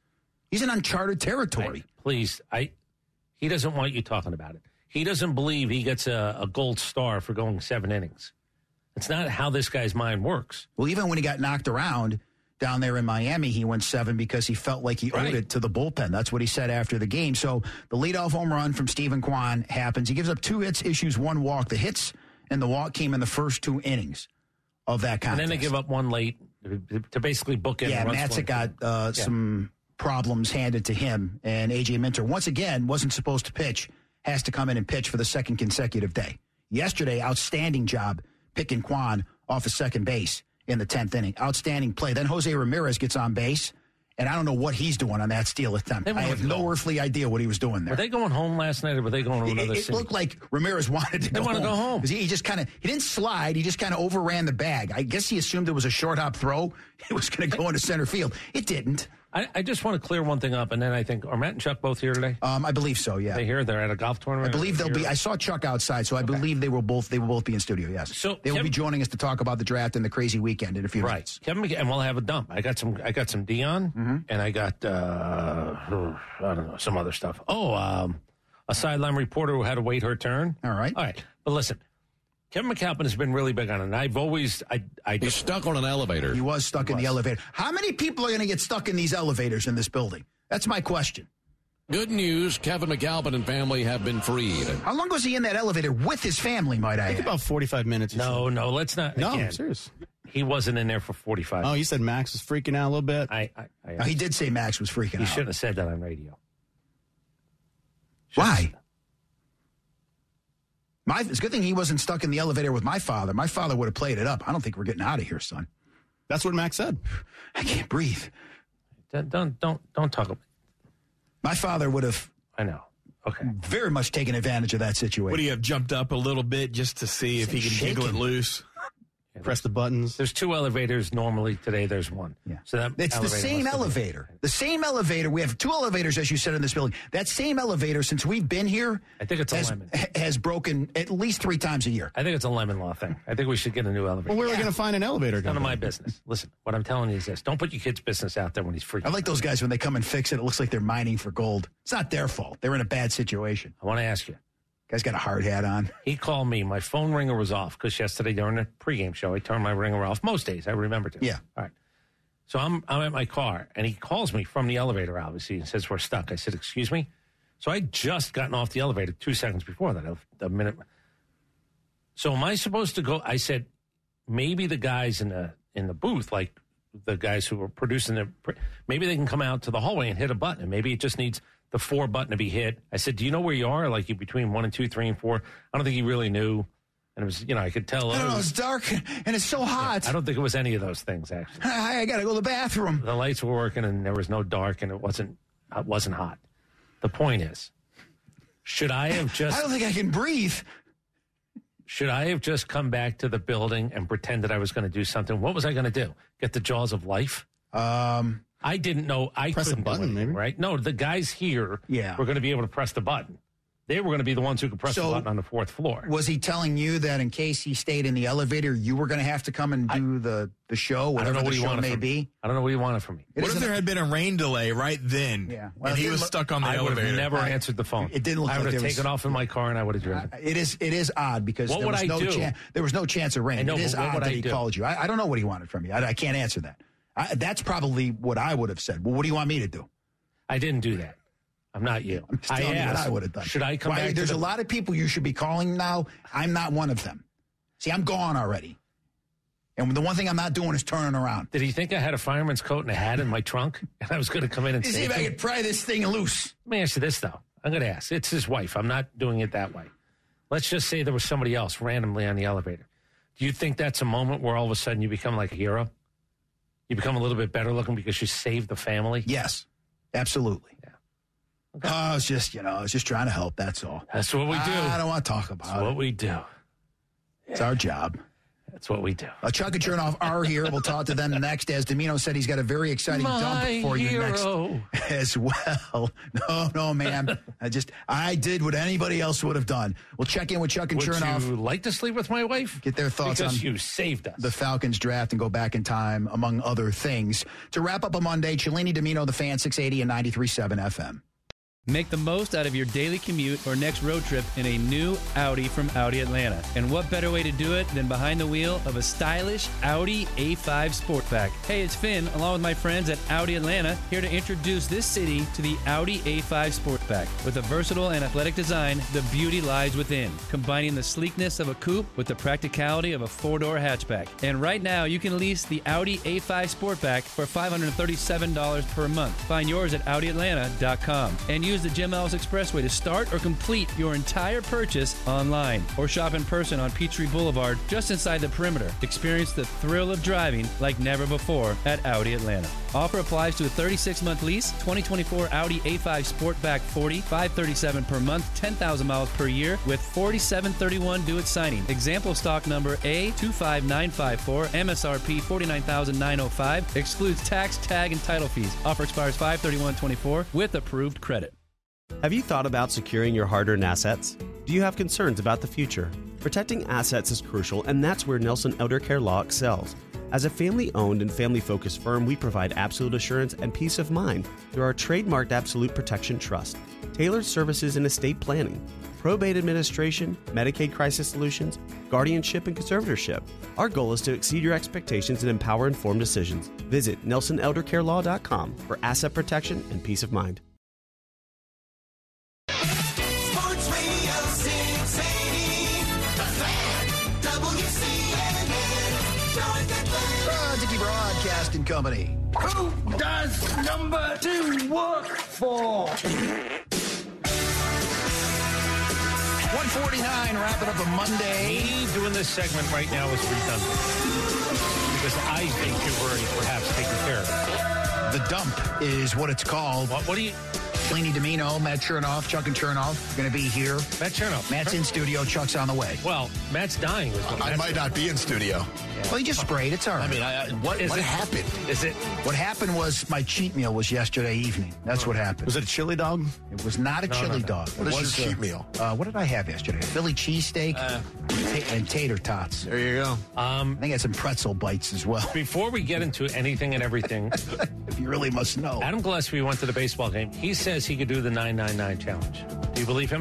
He's in uncharted territory. He doesn't want you talking about it. He doesn't believe he gets a gold star for going 7 innings. It's not how this guy's mind works. Well, even when he got knocked around down there in Miami, he went 7 because he felt like he owed it to the bullpen. That's what he said after the game. So the leadoff home run from Stephen Kwan happens. He gives up 2 hits, issues 1 walk. The hits and the walk came in the first 2 innings of that contest. And then they give up 1 late to basically book in. Yeah, Matzek got some problems handed to him. And A.J. Minter, once again, wasn't supposed to pitch, has to come in and pitch for the 2nd consecutive day. Yesterday, outstanding job picking Kwan off of second base in the 10th inning. Outstanding play. Then Jose Ramirez gets on base, and I don't know what he's doing on that steal attempt. I have no earthly idea what he was doing there. Were they going home last night, or were they going to another city? It looked like Ramirez wanted to go home. They want to go home. Because he just kind of, he didn't slide, he just kind of overran the bag. I guess he assumed it was a short hop throw. It was going to go into center field. It didn't. I just want to clear one thing up, and then I think, are Matt and Chuck both here today? I believe so, yeah. They here? They're at a golf tournament? I believe they'll be. I saw Chuck outside, so I believe they will both be in studio, yes. So they will be joining us to talk about the draft and the crazy weekend in a few minutes. Kevin McCallum, and we'll have a dump. I got some Dion, and I got, I don't know, some other stuff. A sideline reporter who had to wait her turn. All right. But listen. Kevin McAlpin has been really big on it. And I've always, he's stuck on an elevator. He was stuck in the elevator. How many people are going to get stuck in these elevators in this building? That's my question. Good news, Kevin McAlpin and family have been freed. How long was he in that elevator with his family, might I add? About 45 minutes. No, let's not. No, again, serious. He wasn't in there for 45 minutes. Oh, you said Max was freaking out a little bit? He did say Max was freaking out. He shouldn't have said that on radio. Why? It's a good thing he wasn't stuck in the elevator with my father. My father would have played it up. I don't think we're getting out of here, son. That's what Max said. I can't breathe. Don't talk about. My father would have. I know. Okay. Very much taken advantage of that situation. Would he have jumped up a little bit just to see if he could jiggle it loose? Press the buttons. There's 2 elevators normally. Today there's 1. Yeah. So it's the same elevator. The same elevator. We have 2 elevators, as you said, in this building. That same elevator, since we've been here, I think it's a lemon. Has broken at least 3 times a year. I think it's a lemon law thing. I think we should get a new elevator. Well, where are we going to find an elevator? None of my business. Listen, what I'm telling you is this. Don't put your kid's business out there when he's freaking. I like those guys when they come and fix it. It looks like they're mining for gold. It's not their fault. They're in a bad situation. I want to ask you. Guy's got a hard hat on. He called me. My phone ringer was off because yesterday during the pregame show, I turned my ringer off. Most days, I remember to. Yeah. All right. So I'm at my car, and he calls me from the elevator, obviously, and says, we're stuck. I said, excuse me? So I just gotten off the elevator 2 seconds before that, a minute. So am I supposed to go? I said, maybe the guys in the booth, like the guys who are producing maybe they can come out to the hallway and hit a button, and maybe it just needs the 4 button to be hit. I said, do you know where you are? Like, you between 1 and 2, 3 and 4. I don't think he really knew. And it was, I could tell. I don't know, it's dark and it's so hot. Yeah, I don't think it was any of those things, actually. I got to go to the bathroom. The lights were working and there was no dark and it wasn't hot. The point is, should I have just... I don't think I can breathe. Should I have just come back to the building and pretended I was going to do something? What was I going to do? Get the jaws of life? I didn't know I press couldn't a button, do anything, maybe. Right? No, the guys here were going to be able to press the button. They were going to be the ones who could press the button on the 4th floor. Was he telling you that in case he stayed in the elevator, you were going to have to come and do the show, whatever the show may be? I don't know what he wanted from me. What if there had been a rain delay right then? Yeah. Well, and he was stuck on the elevator. I would have never answered the phone. It didn't look like I would have taken off in my car and I would have driven. It is odd because there was no chance of rain. It is odd that he called you. I don't know what he wanted from you. I can't answer that. That's probably what I would have said. Well, what do you want me to do? I didn't do that. I'm not you. I'm just telling you what I would have done. Should I come back? There's a lot of people you should be calling now. I'm not one of them. See, I'm gone already. And the one thing I'm not doing is turning around. Did he think I had a fireman's coat and a hat in my trunk? And I was going to come in and see if I could pry this thing loose. Let me ask you this, though. I'm going to ask. It's his wife. I'm not doing it that way. Let's just say there was somebody else randomly on the elevator. Do you think that's a moment where all of a sudden you become like a hero? You become a little bit better looking because you saved the family? Yes, absolutely. Yeah. Okay. I was just trying to help. That's all. That's what we do. I don't want to talk about it. That's what we do. It's our job. That's what we do. Chuck and Chernoff are here. We'll talk to them next. As Domino said, he's got a very exciting dump for you next as well. No, man. I did what anybody else would have done. We'll check in with Chuck and Chernoff. Would you like to sleep with my wife? Get their thoughts because on you saved us. The Falcons draft and go back in time, among other things. To wrap up a Monday, Cellini, Domino, the Fan, 680 and 93.7 FM. Make the most out of your daily commute or next road trip in a new Audi from Audi Atlanta. And what better way to do it than behind the wheel of a stylish Audi A5 Sportback? Hey, it's Finn, along with my friends at Audi Atlanta, here to introduce this city to the Audi A5 Sportback. With a versatile and athletic design, the beauty lies within, combining the sleekness of a coupe with the practicality of a four-door hatchback. And right now, you can lease the Audi A5 Sportback for $537 per month. Find yours at AudiAtlanta.com and use the Jim Ellis Expressway to start or complete your entire purchase online, or shop in person on Peachtree Boulevard just inside the perimeter. Experience the thrill of driving like never before at Audi Atlanta. Offer applies to a 36-month lease, 2024 Audi A5 Sportback 40, $537 per month, 10,000 miles per year with 4731 due at signing. Example stock number A25954, MSRP $49,905, excludes tax, tag, and title fees. Offer expires 5/31/24 with approved credit. Have you thought about securing your hard-earned assets? Do you have concerns about the future? Protecting assets is crucial, and that's where Nelson Elder Care Law excels. As a family-owned and family-focused firm, we provide absolute assurance and peace of mind through our trademarked Absolute Protection Trust, tailored services in estate planning, probate administration, Medicaid crisis solutions, guardianship, and conservatorship. Our goal is to exceed your expectations and empower informed decisions. Visit NelsonElderCareLaw.com for asset protection and peace of mind. Broadcasting Company. Who does number 2 work for? 149, wrapping up a Monday. Me doing this segment right now is redundant because I think you've already perhaps taken care of it. The dump is what it's called. What do you... Cellini, Domino, Matt Chernoff, Chuck and Chernoff going to be here. Matt Chernoff. Matt's in studio. Chuck's on the way. Well, Matt's dying. I might not be in studio. Yeah. Well, he just sprayed. It's all right. I mean, what happened? What happened was my cheat meal was yesterday evening. That's what happened. Was it a chili dog? It was not a chili dog. What is your cheat meal? What did I have yesterday? A Philly cheesesteak and tater tots. There you go. I think I had some pretzel bites as well. Before we get into anything and everything, if you really must know, Adam Gillespie went to the baseball game. He says he could do the 999 challenge. Do you believe him?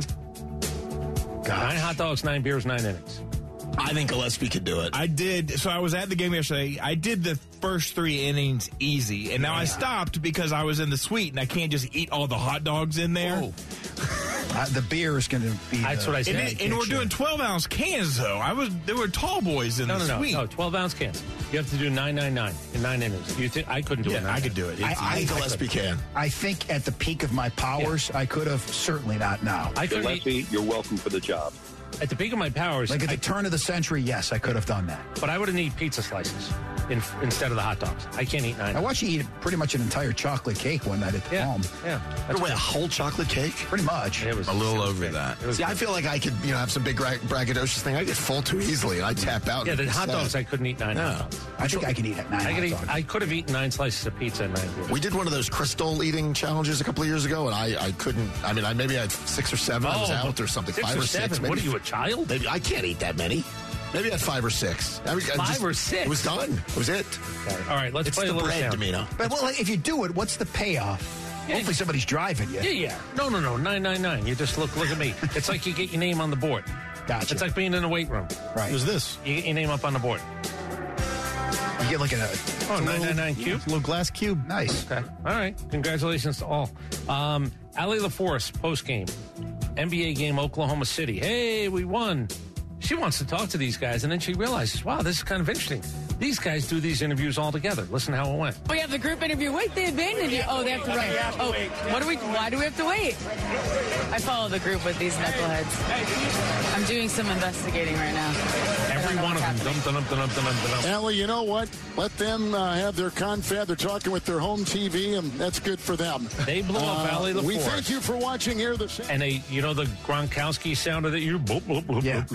Gosh. 9 hot dogs, 9 beers, 9 innings. I think Gillespie could do it. I did. So I was at the game yesterday. I did the first 3 innings easy, and now I stopped because I was in the suite, and I can't just eat all the hot dogs in there. Oh. The beer is going to be. That's what I said. And we're doing 12-ounce cans, though. There were tall boys in the suite. No, 12-ounce cans. You have to do 999 in 9 innings. You think I couldn't do it? I could do it. I think Gillespie can. I think at the peak of my powers, I could have. Certainly not now. Gillespie, you're welcome for the job. At the peak of my powers, like at the turn of the century, yes, I could have done that. But I would have needed pizza slices instead of the hot dogs. I can't eat 9. I watched you eat pretty much an entire chocolate cake one night at the home. Yeah. Wait, a whole chocolate cake? Pretty much. It was a little over that. See, I feel like I could, have some big braggadocious thing. I get full too easily, and I tap out. Yeah, the hot dogs, I couldn't eat 9 hot dogs. I think I could eat 9 I could have eaten 9 slices of pizza and 9 beers. We did one of those crystal eating challenges a couple of years ago, and I couldn't. I mean, maybe I had 6 or 7. I was out or something. 6 5 or 6. 7. Maybe, what are you, a child? Maybe I can't eat that many. Maybe I had 5 or 6. 5 or 6? It was done. It was it. Okay. All right, let's play a little bread, Domino. But if you do it, what's the payoff? Hopefully somebody's driving you. Yeah. No. 999. You just look at me. It's like you get your name on the board. Gotcha. It's like being in a weight room. Right. Who's this? You get your name up on the board. You get like a 999 cube? Little glass cube. Nice. Okay. All right. Congratulations to all. Allie LaForce, post-game. NBA game, Oklahoma City. Hey, we won. She wants to talk to these guys, and then she realizes, wow, this is kind of interesting. These guys do these interviews all together. Listen how it went. We have the group interview. Wait, they abandoned you. Oh, they have to run. Why do we have to wait? I follow the group with these knuckleheads. I'm doing some investigating right now. Every one of them. Allie, you know what? Let them have their confab. They're talking with their home TV, and that's good for them. They blew up Allie LaForce. We thank you for watching here this. And the Gronkowski sound of it. You bloop, bloop, bloop, bloop, bloop.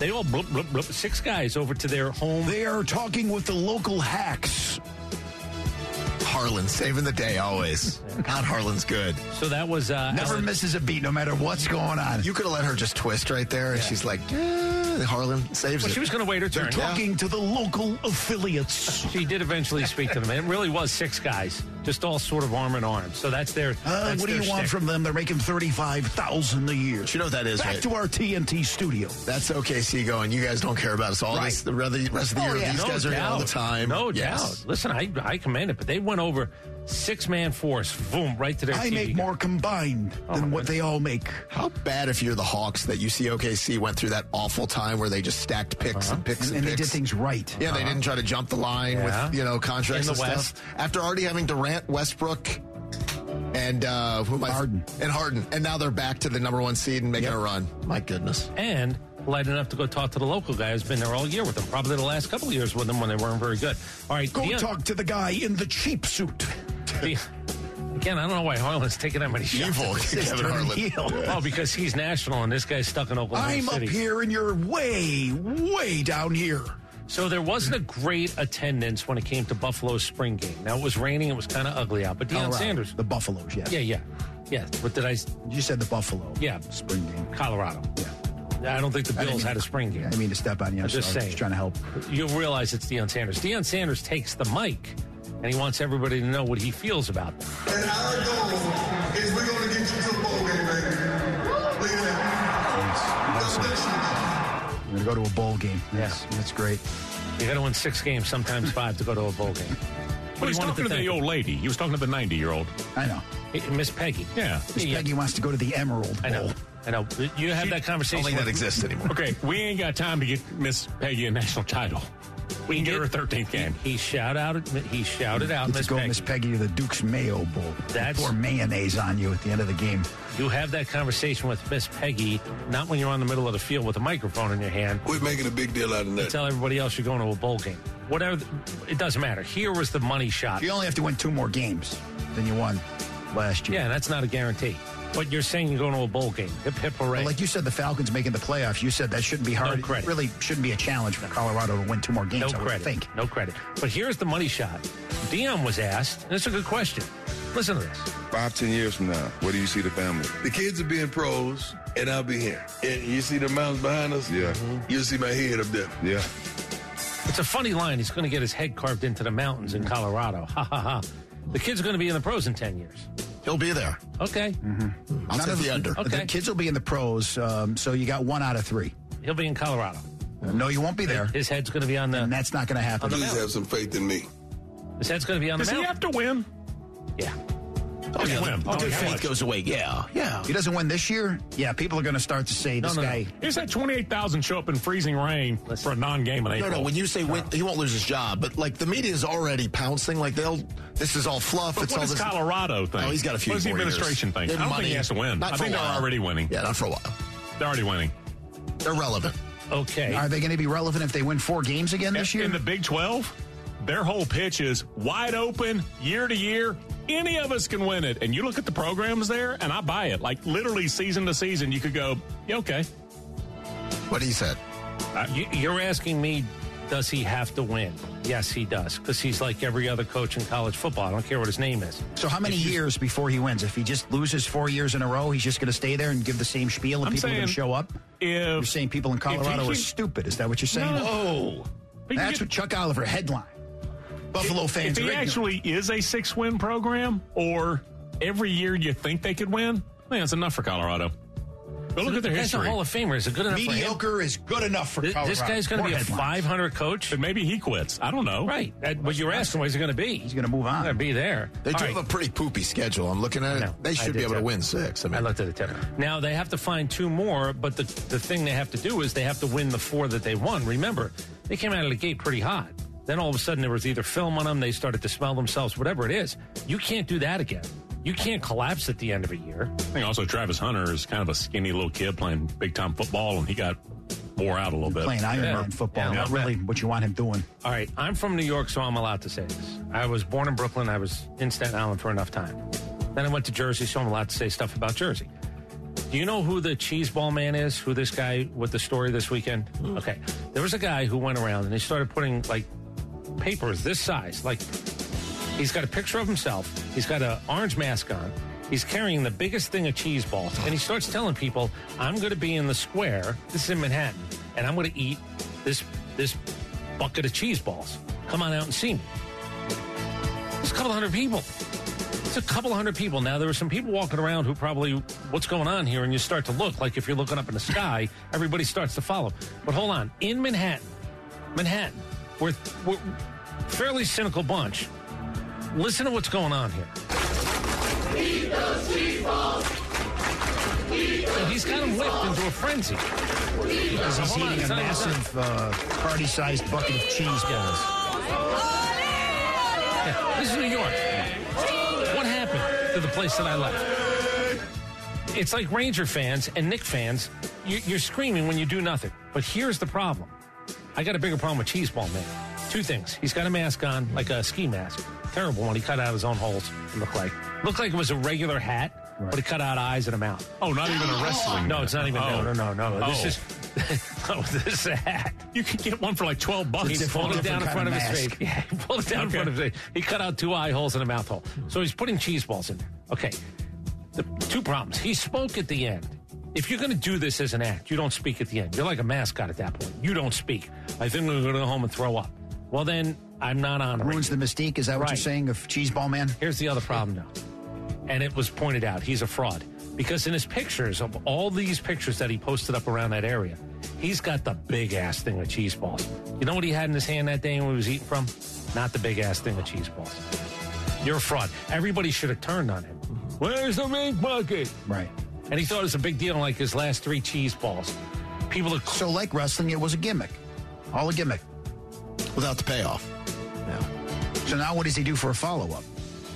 They all blip, blip, blip. 6 guys over to their home. They are talking with the local hacks. Harlan saving the day always. God, Harlan's good. So that was never misses a beat, no matter what's going on. You could have let her just twist right there, and she's like, Harlan saves it. She was going to wait her turn. They're talking to the local affiliates. She did eventually speak to them. It really was 6 guys, just all sort of arm in arm. So that's their. What do you want from them? They're making $35,000 a year. You know what that is, Back right? to our TNT studio. That's OKC going. You guys don't care about us all this. The rest of the year, these guys are here all the time. No doubt. Listen, I commend it, but they went over 6-man force, boom, right to their I TV make more combined than what they all make. How bad if you're the Hawks that you see OKC went through that awful time where they just stacked picks and picks and they picks. did things right. Yeah, they didn't try to jump the line with contracts and stuff. After already having Durant, Westbrook, and Harden. And now they're back to the number 1 seed and making a run. My goodness. And light enough to go talk to the local guy who's been there all year with them. Probably the last couple of years with them when they weren't very good. All right, Go talk to the guy in the cheap suit. Again, I don't know why Harlan's taking that many shots. Evil, Kevin Harlan. Oh, because he's national and this guy's stuck in Oklahoma I'm City. up here and you're way, way down here. So there wasn't a great attendance when it came to Buffalo's spring game. Now, it was raining. It was kind of ugly out. But Deion Sanders. The Buffaloes, yes. Yeah. What did I... You said the Buffalo. Yeah. Spring game. Colorado. Yeah. I don't think the Bills had a spring game. I mean to step on you. I'm just saying. Just trying to help. You'll realize it's Deion Sanders. Deion Sanders takes the mic, and he wants everybody to know what he feels about them. And our goal is we're going to get you to the bowl game, baby. Look at that. We're going to go to a bowl game. That's great. You got to win 6 games, sometimes 5, to go to a bowl game. But he's talking to the old lady. He was talking to the 90-year-old. I know. Miss Peggy. Yeah. Miss Peggy wants to go to the Emerald Bowl. I know. You have that conversation. I don't think that exists anymore. Okay, we ain't got time to get Miss Peggy a national title. We can get her a 13th game. He shouted out Let's go, Miss Peggy, to the Duke's Mayo Bowl. Pour mayonnaise on you at the end of the game. You have that conversation with Miss Peggy, not when you're on the middle of the field with a microphone in your hand. We're making a big deal out of that. Tell everybody else you're going to a bowl game. Whatever, it doesn't matter. Here was the money shot. You only have to win 2 more games than you won last year. Yeah, that's not a guarantee. But you're saying you're going to a bowl game. Hip, hip, hooray. Well, like you said, the Falcons making the playoffs. You said that shouldn't be hard. No credit. It really shouldn't be a challenge for Colorado to win 2 more games, No I would credit. think. No credit. But here's the money shot. Deion was asked, and it's a good question. Listen to this. 5-10 years from now, where do you see the family? The kids will be in pros, and I'll be here. And you see the mountains behind us? Yeah. You'll see my head up there. Yeah. It's a funny line. He's going to get his head carved into the mountains in Colorado. Ha, ha, ha. The kid's going to be in the pros in 10 years. He'll be there. Okay. I'll take the under. Okay. The kids will be in the pros, so you got 1 out of 3. He'll be in Colorado. No, you won't be there. His head's going to be on the... And that's not going to happen. Please have some faith in me. His head's going to be on the Does he have to win? Yeah. Oh, yeah. Win. Until faith goes away. Yeah. If he doesn't win this year, people are going to start to say this guy. Here's that 28,000 show up in freezing rain for a non-game in April. No, when you say win, he won't lose his job. But, like, the media is already pouncing. Like, this is all fluff. But It's what all does this Colorado think? Oh, he's got a few What does the more years. administration think? They I have don't think he has to win. Not I for think a they're while. already winning. Yeah, not for a while. They're already winning. They're relevant. Okay. Are they going to be relevant if they win 4 games again this year? In the Big 12, their whole pitch is wide open, year to year. Any of us can win it. And you look at the programs there, and I buy it. Like, literally, season to season, you could go, yeah, okay. What he said. You're asking me, does he have to win? Yes, he does, because he's like every other coach in college football. I don't care what his name is. So how many years before he wins? If he just loses 4 years in a row, he's just going to stay there and give the same spiel and people are going to show up? You're saying people in Colorado are stupid. Is that what you're saying? No. That's what Chuck Oliver headline. Buffalo fans If are he ignorant. actually is a 6-win program, or every year you think they could win, I think that's enough for Colorado. Go look at their That's history. a Hall of Famer. Is it good enough Mediocre for him? is good enough for Colorado. This guy's going to be a 500 coach. But maybe he quits. I don't know. Right. What you're asking, where's he going to be? He's going to move on. He's going to be there. They do have a pretty poopy schedule. I'm looking at it. They should be able to win 6. I looked at it, too. Now, they have to find 2 more, but the thing they have to do is they have to win the 4 that they won. Remember, they came out of the gate pretty hot. Then all of a sudden there was either film on them, they started to smell themselves, whatever it is. You can't do that again. You can't collapse at the end of a year. I think also Travis Hunter is kind of a skinny little kid playing big-time football, and he got wore out a little bit. Playing Ironman football, not really what you want him doing. All right, I'm from New York, so I'm allowed to say this. I was born in Brooklyn. I was in Staten Island for enough time. Then I went to Jersey, so I'm allowed to say stuff about Jersey. Do you know who the cheese ball man is? Who this guy with the story this weekend? Okay. There was a guy who went around and he started putting like papers this size. Like he's got a picture of himself. He's got an orange mask on. He's carrying the biggest thing of cheese balls. And he starts telling people, I'm going to be in the square. This is in Manhattan. And I'm going to eat this bucket of cheese balls. Come on out and see me. There's a couple hundred people. It's a couple hundred people. Now, there were some people walking around who probably, what's going on here? And you start to look like if you're looking up in the sky, everybody starts to follow. But hold on. In Manhattan, we're fairly cynical bunch. Listen to what's going on here. Eat those cheese balls. And he's got him whipped into a frenzy. Because he's eating a massive party-sized bucket of cheese balls. Yeah, this is New York. What happened to the place that I left? It's like Ranger fans and Knick fans. You're screaming when you do nothing. But here's the problem. I got a bigger problem with Cheese Ball Man. Two things. He's got a mask on, like a ski mask. Terrible one. He cut out his own holes, it looked like. Looked like it was a regular hat, but he cut out eyes and a mouth. Oh, not even a wrestling. No, it's not even. Oh. No. This is this is a hat. You can get one for like $12. He pulled it down in front of his face. Yeah, he pulled it down in front of his face. He cut out 2 eye holes and a mouth hole. So he's putting cheese balls in there. Okay. The 2 problems. He spoke at the end. If you're going to do this as an act, you don't speak at the end. You're like a mascot at that point. You don't speak. I think we're going to go home and throw up. Well, then I'm not honoring. Ruins the mystique. Is that what you're saying of Cheese Ball Man? Here's the other problem now. And it was pointed out. He's a fraud. Because in his pictures, of all these pictures that he posted up around that area, he's got the big-ass thing of cheese balls. You know what he had in his hand that day when he was eating from? Not the big-ass thing of cheese balls. You're a fraud. Everybody should have turned on him. Where's the big bucket? Right. And he thought it was a big deal, like his last 3 cheese balls. People are... So like wrestling, it was a gimmick. All a gimmick. Without the payoff. Yeah. So now what does he do for a follow-up?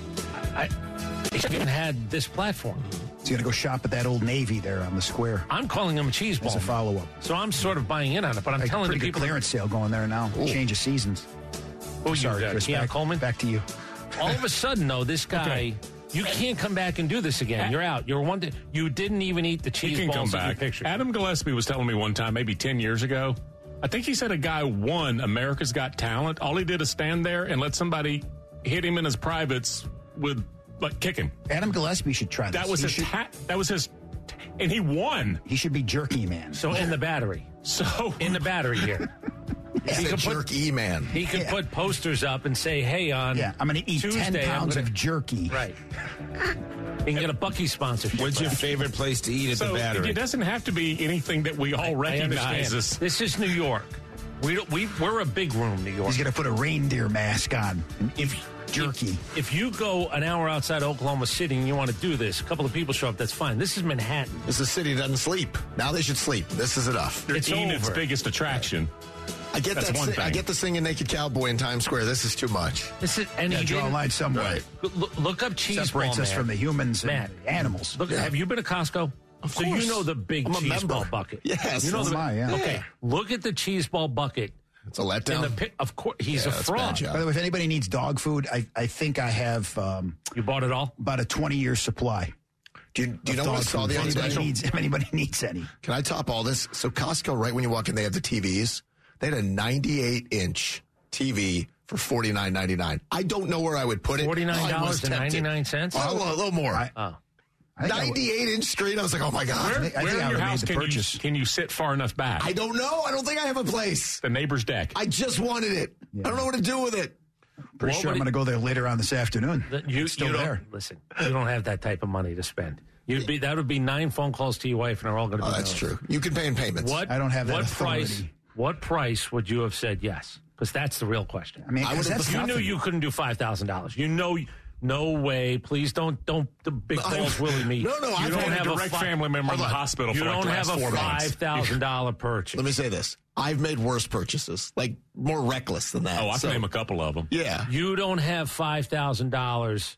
He should have had this platform. He's going to go shop at that Old Navy there on the square. I'm calling him a cheese ball. As a follow-up. So I'm sort of buying in on it, but I'm telling the pretty people... good clearance sale going there now. Ooh. Change of seasons. Oh, sorry, Chris. Keon Coleman? Back to you. All of a sudden, though, this guy... You can't come back and do this again. You're out. You didn't even eat the cheese balls in your picture. Adam Gillespie was telling me one time, maybe 10 years ago, I think he said a guy won America's Got Talent. All he did is stand there and let somebody hit him in his privates with, like, kick him. Adam Gillespie should try this. That was his, and he won. He should be Jerky Man. So in the battery. In the battery here. He could Jerky Man. He could put posters up and say, hey, on I'm going to eat Tuesday, 10 pounds of jerky. Right. He can get a Bucky sponsorship. What's your favorite place to eat at the Battery? It doesn't have to be anything that we all recognize. This is New York. We're a big room, New York. He's going to put a reindeer mask on. Jerky. If you go an hour outside Oklahoma City and you want to do this, a couple of people show up, that's fine. This is Manhattan. This is a city that doesn't sleep. Now they should sleep. This is enough. It's its biggest attraction. I get That's one thing. I get the singing Naked Cowboy in Times Square. This is too much. This is and you draw a line somewhere. Look up cheese separates ball, us from the humans and the animals. Look, have you been to Costco? Of so course. you know the big I'm a cheese member. ball bucket. Yes, you know so am I, yeah. Okay, look at the cheese ball bucket. It's a letdown. Of course, he's a fraud. By the way, if anybody needs dog food, I think I have. You bought it all? About a 20-year supply. Do you know what I saw the other day? If anybody needs any. Can I top all this? So Costco, right when you walk in, they have the TVs. They had a 98-inch TV for $49.99. I don't know where I would put it. $49.99? Oh, a little more. 98-inch screen. I was like, oh my God. Where in your house can you sit far enough back? I don't know. I don't think I have a place. The neighbor's deck. I just wanted it. I don't know what to do with it. Pretty sure I'm going to go there later on this afternoon. You still there. Listen, you don't have that type of money to spend. That would be 9 phone calls to your wife, and they're all going to be. Oh, that's true. You can pay in payments. I don't have that authority. What price would you have said yes? Because that's the real question. I mean, you knew you couldn't do $5,000. You know, no way. Please don't the big balls willy me. No. You don't have a direct family member in the hospital. You for don't like have a $5,000 purchase. Let me say this: I've made worse purchases, like more reckless than that. Oh, I can name a couple of them. Yeah, you don't have $5,000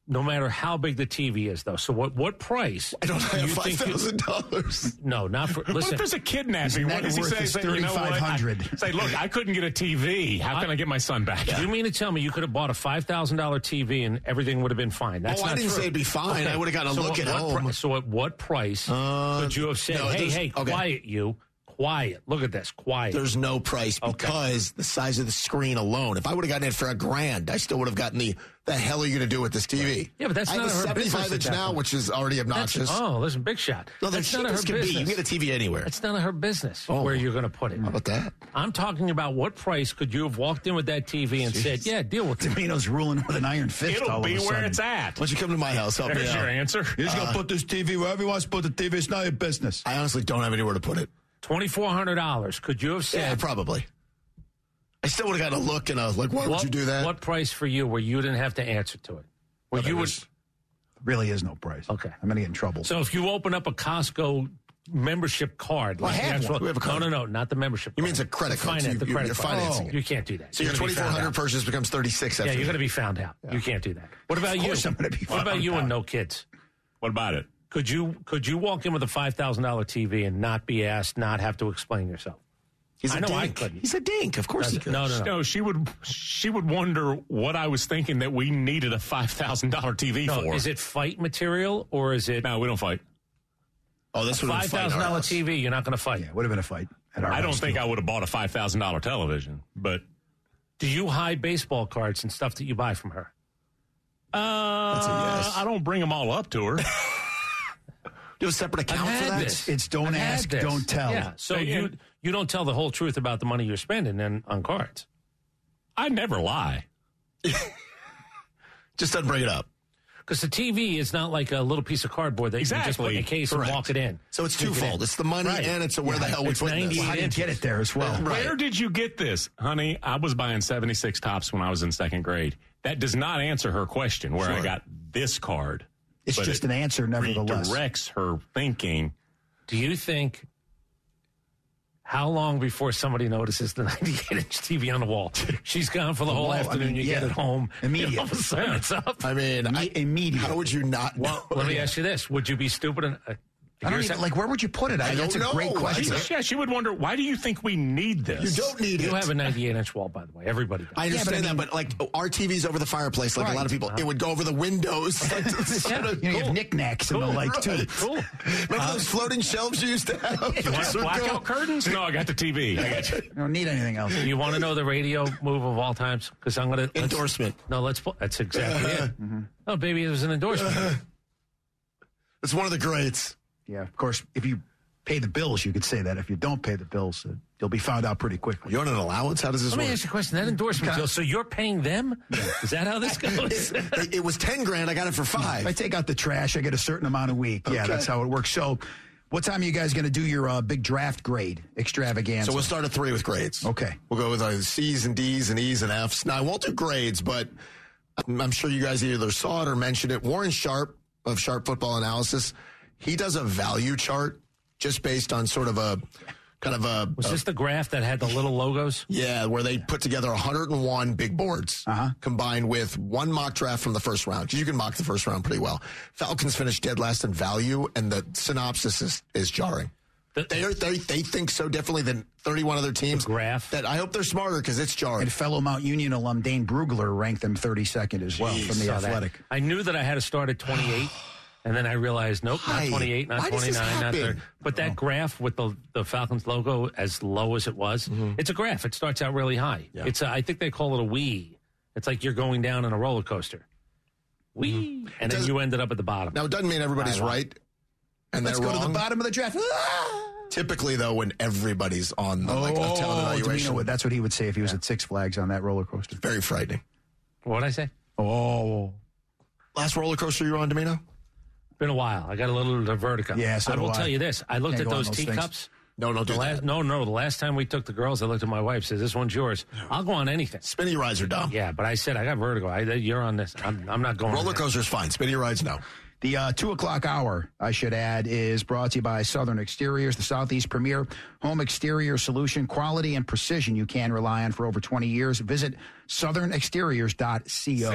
No matter how big the TV is, though. So what price? I don't have $5,000. No, not for. What Listen, if there's a kidnapping? What does he say? Say, you know what? $3,500. Say, look, I couldn't get a TV. How can I get my son back? You mean to tell me you could have bought a $5,000 TV and everything would have been fine? That's not I didn't true. say it'd be fine. Okay. I would have gotten a look at home. So at what price could you have said, hey, quiet you. Quiet. Look at this. Quiet. There's no price because the size of the screen alone. If I would have gotten it for $1,000, I still would have gotten the hell are you going to do with this TV? Yeah, but that's I not have her a 75-inch now, which is already obnoxious. Listen, big shot. No, that's none of her business. You can get a TV anywhere. It's none of her business where you're going to put it. How about that? I'm talking about what price could you have walked in with that TV and said, yeah, deal with it. Domino's ruling with an iron fist. It'll be where it's at. Why don't you come to my house? Help me There's out. your answer. You're just going to put this TV wherever he wants to put the TV. It's not your business. I honestly don't have anywhere to put it. $2,400. Could you have said? Yeah, probably. I still would have gotten a look and why would you do that? What price for you where you didn't have to answer to it? Where you would really is no price. Okay, I'm going to get in trouble. So if you open up a Costco membership card, I have one. We have a card. No, not the membership. You mean it's a credit card? Finance, the credit you're card. financing it. You can't do that. So your $2,400 purchase becomes $36. Yeah, you're going to be found out. Yeah. You can't do that. What about you? Of course I'm going to be found out. What about you and no kids? What about it? Could you walk in with a $5,000 TV and not be asked, not have to explain yourself? I know I couldn't. He's a dink. Of course he could. No. She would wonder what I was thinking that we needed a $5,000 TV for. Is it fight material or is it? No, we don't fight. Oh, this would have been $5,000 TV. You're not going to fight. Yeah, it would have been a fight. I don't think I would have bought a $5,000 television, but do you hide baseball cards and stuff that you buy from her? That's a yes. I don't bring them all up to her. Do a separate account for that? It's don't ask, don't tell. Yeah. So you don't tell the whole truth about the money you're spending on cards. I never lie. Just doesn't bring it up. Because the TV is not like a little piece of cardboard that you can just put in a case and walk it in. So it's twofold. It's the money and it's where the hell we put this. How do you get it there as well? Where did you get this? Honey, I was buying 76 tops when I was in second grade. That does not answer her question where I got this card. It's just an answer, nevertheless. Redirects her thinking. Do you think how long before somebody notices the 98-inch TV on the wall? She's gone for the whole afternoon. You get it home. Immediately. All of a sudden it's up. I mean, immediately. How would you not know? Well, let me ask you this. Would you be stupid? I don't even, where would you put it? That's a great question. Yeah, she would wonder, why do you think we need this? You don't need it. You have a 98-inch wall, by the way. Everybody does. I understand that, but like our TV's over the fireplace, like a lot of people. It would go over the windows. You have knicknacks and the like, too. Cool. Remember those floating shelves you used to have? You want blackout curtains? No, I got the TV. I got you. I don't need anything else. You want to know the radio move of all times? Because I'm going to... Endorsement. No, that's exactly it. Oh, baby, it was an endorsement. It's one of the greats. Yeah, of course, if you pay the bills, you could say that. If you don't pay the bills, you'll be found out pretty quickly. You want an allowance? How does this work? Let me ask you a question. That endorsement deal, so you're paying them? Is that how this goes? It was $10,000. I got it for $5,000. If I take out the trash, I get a certain amount a week. Yeah, that's how it works. So what time are you guys going to do your big draft grade extravaganza? So we'll start at 3 with grades. Okay. We'll go with C's and D's and E's and F's. Now, I won't do grades, but I'm sure you guys either saw it or mentioned it. Warren Sharp of Sharp Football Analysis, he does a value chart just based on sort of a kind of a... Was this the graph that had the little logos? Yeah, where they put together 101 big boards combined with one mock draft from the first round. Because you can mock the first round pretty well. Falcons finished dead last in value, and the synopsis is jarring. They think so differently than 31 other teams. The graph. That I hope they're smarter because it's jarring. And fellow Mount Union alum Dane Brugler ranked them 32nd as well from the Athletic. That. I knew that I had to start at 28. And then I realized, nope, not 28, not 29, not 30. But that graph with the Falcons logo as low as it was, it's a graph. It starts out really high. Yeah. I think they call it a wee. It's like you're going down in a roller coaster. Wee. And then you ended up at the bottom. Now, it doesn't mean everybody's right. And let's they're go wrong. to the bottom of the draft. Typically, though, when everybody's on the evaluation. That's what he would say if he was at Six Flags on that roller coaster. Very frightening. What'd I say? Last roller coaster you were on, Domino? Been a while. I got a little vertigo. Yeah, so I will tell you this. I looked at those teacups. No, do that. No. The last time we took the girls, I looked at my wife, said, this one's yours. I'll go on anything. Spinny rides are dumb. Yeah, but I said, I got vertigo. You're on this. I'm not going Roller coaster's fine. Spinny rides, no. The 2 o'clock hour, I should add, is brought to you by Southern Exteriors, the Southeast premier home exterior solution, quality and precision you can rely on for over 20 years. Visit southernexteriors.co.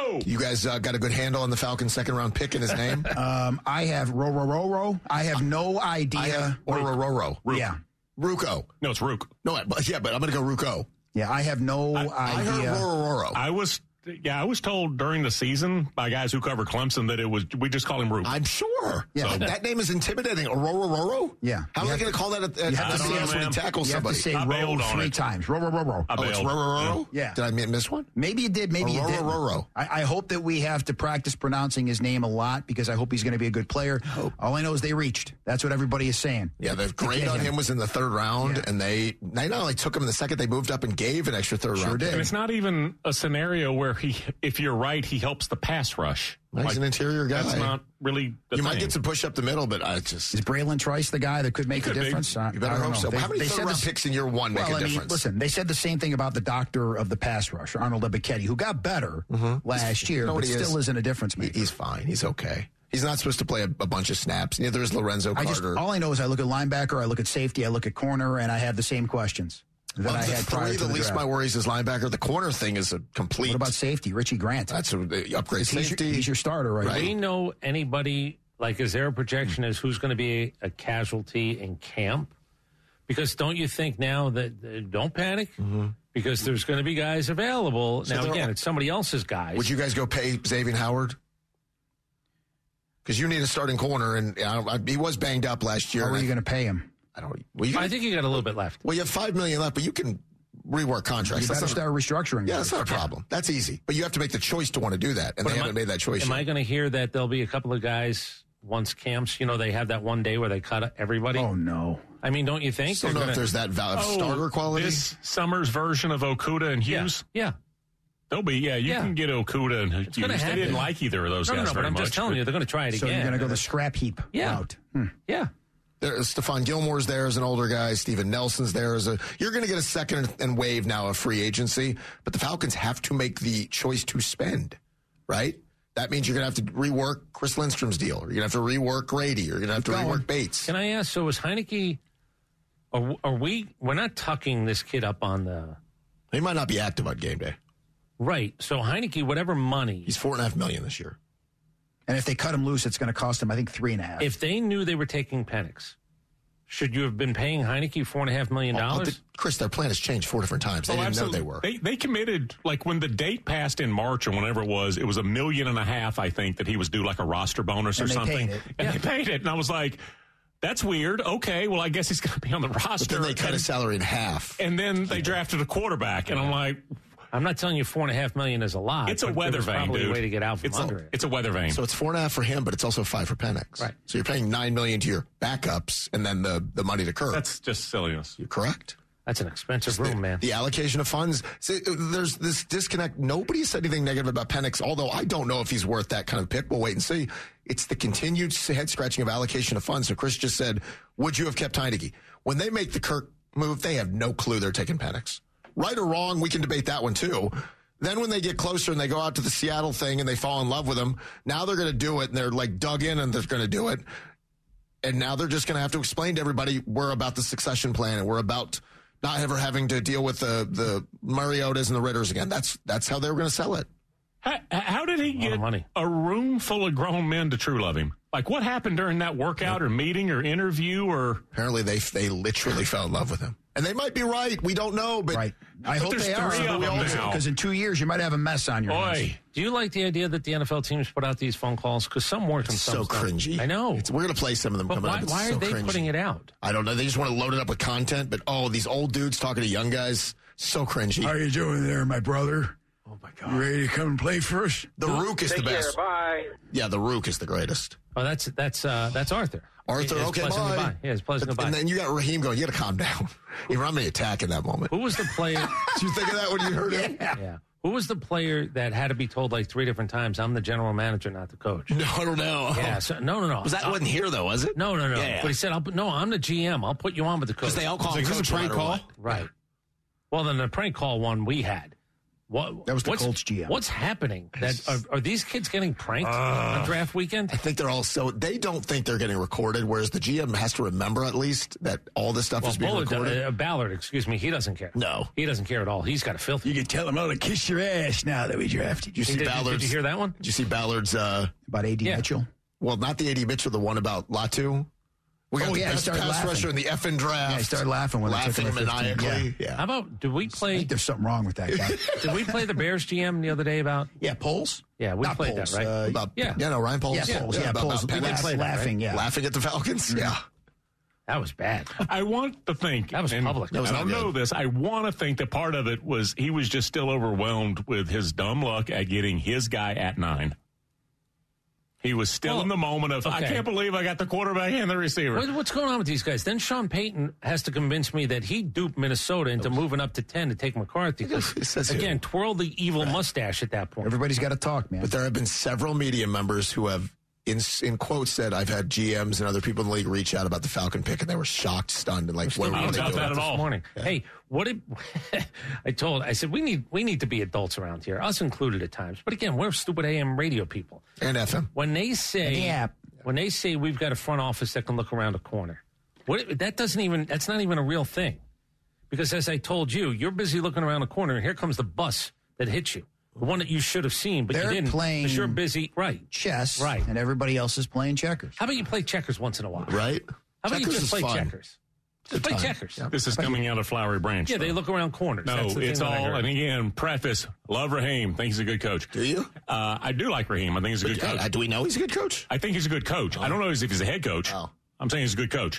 Ro. You guys got a good handle on the Falcons' second-round pick and his name? I have Ro. I have no idea. Ro. Yeah. Ruco. No, it's Rook. No, but I'm going to go Ruco. Yeah, I have no idea. I heard Roro. I was told during the season by guys who cover Clemson that we just call him Rook. I'm sure. Yeah. So that name is intimidating. Roro? Yeah. How are they going to call that at the CS when he tackles somebody? You have to say Ro 3 times. Ro. Oh, it's Roro? Yeah. Did I miss one? Maybe you did. Maybe you didn't. Roro. I hope that we have to practice pronouncing his name a lot because I hope he's going to be a good player. All I know is they reached. That's what everybody is saying. Yeah, the grade on him was in the third round, and they not only took him in the second, they moved up and gave an extra third round. And it's not even a scenario where if you're right, he helps the pass rush. He's an interior guy. That's not really the thing. Might get some push up the middle, but Is Braylon Trice the guy that could make a difference? You better hope so. How many third-round picks in year one make a difference? Listen, they said the same thing about the doctor of the pass rush, Arnold Ebiketie, who got better last year, but still isn't a difference maker. He's fine. He's okay. He's not supposed to play a bunch of snaps. Neither is Lorenzo Carter. All I know is I look at linebacker, I look at safety, I look at corner, and I have the same questions that I had prior to the least draft. my worries is linebacker. The corner thing is a complete. What about safety? Richie Grant. That's an upgrade safety. He's your starter, right? Do we know anybody, is there a projection as who's going to be a casualty in camp? Because don't you think now that, don't panic, because there's going to be guys available. So now, again, it's somebody else's guys. Would you guys go pay Xavier Howard? Because you need a starting corner, and he was banged up last year. How are you going to pay him? I think you got a little bit left. Well, you have $5 million left, but you can rework contracts. You better start restructuring. Yeah, that's not a problem. That's easy. But you have to make the choice to want to do that, and they haven't made that choice yet. Am I going to hear that there'll be a couple of guys once camps, they have that one day where they cut everybody? Oh, no. I mean, don't you think? Still know if there's that starter quality? This summer's version of Okudah and Hughes? Yeah. There'll be, you can get Okudah and Hughes. They didn't like either of those guys very but I'm much. just telling you, they're going to try it again. So you're going to go the scrap heap route. Yeah. Stephon Gilmore's there as an older guy. Steven Nelson's there as you're going to get a second and wave now of free agency, but the Falcons have to make the choice to spend, right? That means you're going to have to rework Chris Lindstrom's deal. You're going to have to rework Grady. You're going to have to rework Bates. Can I ask, so is Heineke, we're not tucking this kid up on the... He might not be active on game day. Right. So Heineke, whatever money... He's $4.5 million this year. And if they cut him loose, it's going to cost him, I think, $3.5. If they knew they were taking Penix, should you have been paying Heineke $4.5 million? Chris, their plan has changed 4 different times. They didn't know they were. They committed, when the date passed in March or whenever it was $1.5 million, I think, that he was due a roster bonus or something. They paid it. And I was like, that's weird. Okay, well, I guess he's going to be on the roster. But then they cut his salary in half. And then they drafted a quarterback. And I'm like... I'm not telling you $4.5 million is a lot. It's a weather vane, dude. A way to get out from under it. It's a weather vane. So it's $4.5 for him, but it's also $5 for Penix. Right. So you're paying $9 million to your backups, and then the money to Kirk. That's just silliness. You're correct. That's an expensive room, man. The allocation of funds. See, there's this disconnect. Nobody said anything negative about Penix, although I don't know if he's worth that kind of pick. We'll wait and see. It's the continued head scratching of allocation of funds. So Chris just said, would you have kept Heineke? When they make the Kirk move, they have no clue they're taking Penix. Right or wrong, we can debate that one too. Then when they get closer and they go out to the Seattle thing and they fall in love with him, now they're going to do it, and they're dug in and they're going to do it. And now they're just going to have to explain to everybody we're about the succession plan and we're about not ever having to deal with the Mariotas and the Ritters again. That's how they were going to sell it. How did he get a room full of grown men to true love him? What happened during that workout or meeting or interview? Or apparently they literally fell in love with him. And they might be right. We don't know, but I hope they are. Because in 2 years, you might have a mess on your hands. Do you like the idea that the NFL teams put out these phone calls? Because some work and some so cringy. I know. We're going to play some of them. But why are they putting it out? I don't know. They just want to load it up with content. But, these old dudes talking to young guys, so cringy. How are you doing there, my brother? Oh, my God. You ready to come and play first? The Rook is the best. Bye. Yeah, the Rook is the greatest. Oh, that's Arthur. Arthur, okay, bye. Yeah, it's pleasant goodbye. And then you got Raheem going, you got to calm down. You're on the attack in that moment. Who was the player? Did you think of that when you heard it? Yeah. Who was the player that had to be told 3 different times, I'm the general manager, not the coach? No, I don't know. Yeah, no. Wasn't here, though, was it? No. Yeah. But he said, I'm the GM. I'll put you on with the coach. Because they all call him coach. Right. Well, then the prank call one we had. That was the Colts GM. What's happening? Are these kids getting pranked on draft weekend? I think they're also, they don't think they're getting recorded, whereas the GM has to remember at least that all this stuff is being recorded. Ballard, excuse me, he doesn't care. No. He doesn't care at all. He's got a filthy. You can tell him how to kiss your ass now that we drafted you. Did you hear that one? Did you see Ballard's... about A.D. Mitchell? Well, not the A.D. Mitchell, the one about Latu. We got the best pass rusher in the effing draft. Yeah, he started laughing when laughing they took him at 15. maniacally. Yeah. How about, did we play... I think there's something wrong with that guy. Did we play the Bears GM the other day about... Yeah, Poles? Yeah, we Not played Poles, that, right? Ryan Poles. Yeah, Poles. Yeah, Poles. Laughing, yeah. Laughing at the Falcons. Yeah. That was bad. I want to think. That was public. I don't know this. I want to think that part of it was he was just still overwhelmed with his dumb luck at getting his guy at 9. He was still in the moment of, I can't believe I got the quarterback and the receiver. What's going on with these guys? Then Sean Payton has to convince me that he duped Minnesota into moving up to 10 to take McCarthy. Because, again, twirl the evil mustache at that point. Everybody's got to talk, man. But there have been several media members who have, in quotes, said, I've had GMs and other people in the league reach out about the Falcon pick, and they were shocked, stunned, and like, what are they doing that at all? This morning. Yeah. Hey, what did I said we need to be adults around here, us included at times. But again, we're stupid AM radio people and FM. When they say we've got a front office that can look around a corner, that's not even a real thing. Because as I told you, you're busy looking around the corner, and here comes the bus that hits you. The one that you should have seen, but they're you didn't. Playing because you're busy, chess, right, and everybody else is playing checkers. How about you play checkers once in a while, right? How about checkers you just play fun. checkers? Just play checkers. Yeah. This is coming out of Flowery Branch. Yeah, they look around corners. No, it's all. And again, preface. Love Raheem. Think he's a good coach. Do you? I do like Raheem. I think he's a good coach. Do we know he's a good coach? I think he's a good coach. I don't know if he's a head coach. Oh. I'm saying he's a good coach.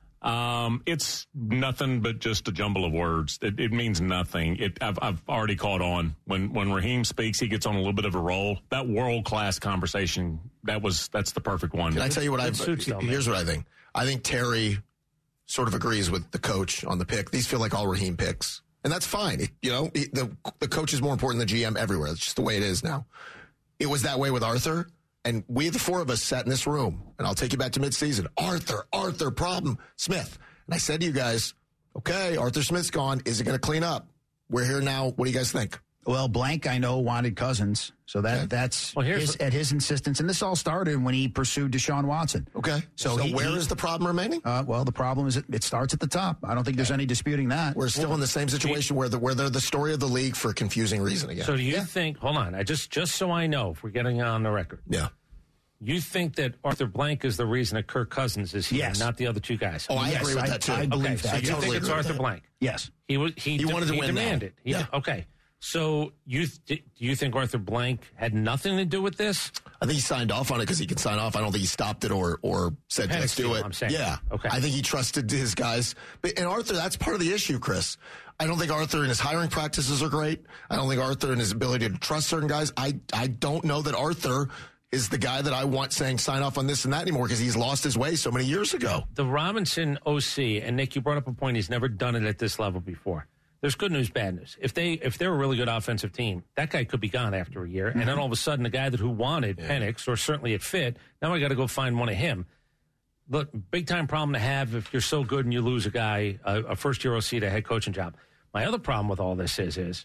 It's nothing but just a jumble of words. It means nothing. I've already caught on when Raheem speaks, he gets on a little bit of a roll. That world class conversation, that's the perfect one. Can I tell you here's what I think. I think Terry sort of agrees with the coach on the pick. These feel like all Raheem picks, and that's fine. The coach is more important than the GM everywhere. It's just the way it is now. It was that way with Arthur. And we, the four of us, sat in this room, and I'll take you back to midseason. Arthur, problem, Smith. And I said to you guys, okay, Arthur Smith's gone. Is it going to clean up? We're here now. What do you guys think? Well, Blank, I know, wanted Cousins. So that's at his insistence. And this all started when he pursued Deshaun Watson. Okay. So where is the problem remaining? Well, the problem is it starts at the top. I don't think there's any disputing that. We're still in the same situation where they're the story of the league for a confusing reason again. So do you think, hold on, I just so I know, if we're getting on the record. Yeah. You think that Arthur Blank is the reason that Kirk Cousins is here, not the other two guys? Oh, I agree with that, too. I believe that. So you think it's Arthur Blank? Yes. He wanted to win demanded. Okay. So do you think Arthur Blank had nothing to do with this? I think he signed off on it because he could sign off. I don't think he stopped it or said, let's do it. I'm saying. Yeah. Okay. I think he trusted his guys. And Arthur, that's part of the issue, Chris. I don't think Arthur and his hiring practices are great. I don't think Arthur and his ability to trust certain guys. I don't know that Arthur is the guy that I want saying sign off on this and that anymore because he's lost his way so many years ago. The Robinson OC, and Nick, you brought up a point, he's never done it at this level before. There's good news, bad news. If they're a really good offensive team, that guy could be gone after a year. Mm-hmm. And then all of a sudden, the guy who wanted Penix, or certainly it fit, now I got to go find one of him. Look, big time problem to have if you're so good and you lose a guy, a first year OC to a head coaching job. My other problem with all this is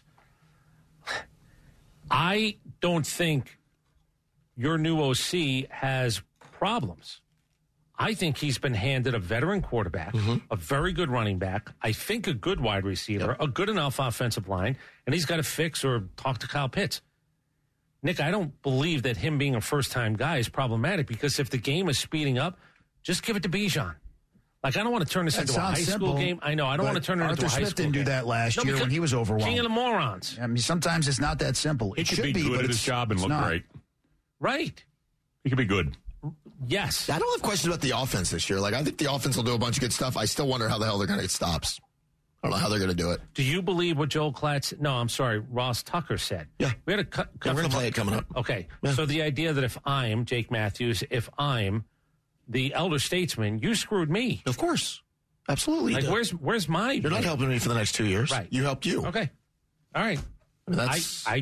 I don't think your new OC has problems. I think he's been handed a veteran quarterback, a very good running back, I think a good wide receiver, a good enough offensive line, and he's got to fix or talk to Kyle Pitts. Nick, I don't believe that him being a first-time guy is problematic because if the game is speeding up, just give it to Bijan. Like, I don't want to turn this into a high school game. I know. I don't want to turn it into a high school game. Arthur Smith didn't do that last year when he was overwhelmed. King of the morons. I mean, sometimes it's not that simple. He could be good at his job and look great. Right. He could be good. Yes. I don't have questions about the offense this year. Like, I think the offense will do a bunch of good stuff. I still wonder how the hell they're going to get stops. I don't know how they're going to do it. Do you believe what Joel Klatt, Ross Tucker said? Yeah. We had a we're going to play it coming up. Okay. Yeah. So the idea that if I'm Jake Matthews, if I'm the elder statesman, you screwed me. Of course. Absolutely. Like, where's my... You're not helping me for the next 2 years. Right. You helped you. Okay. All right. I mean,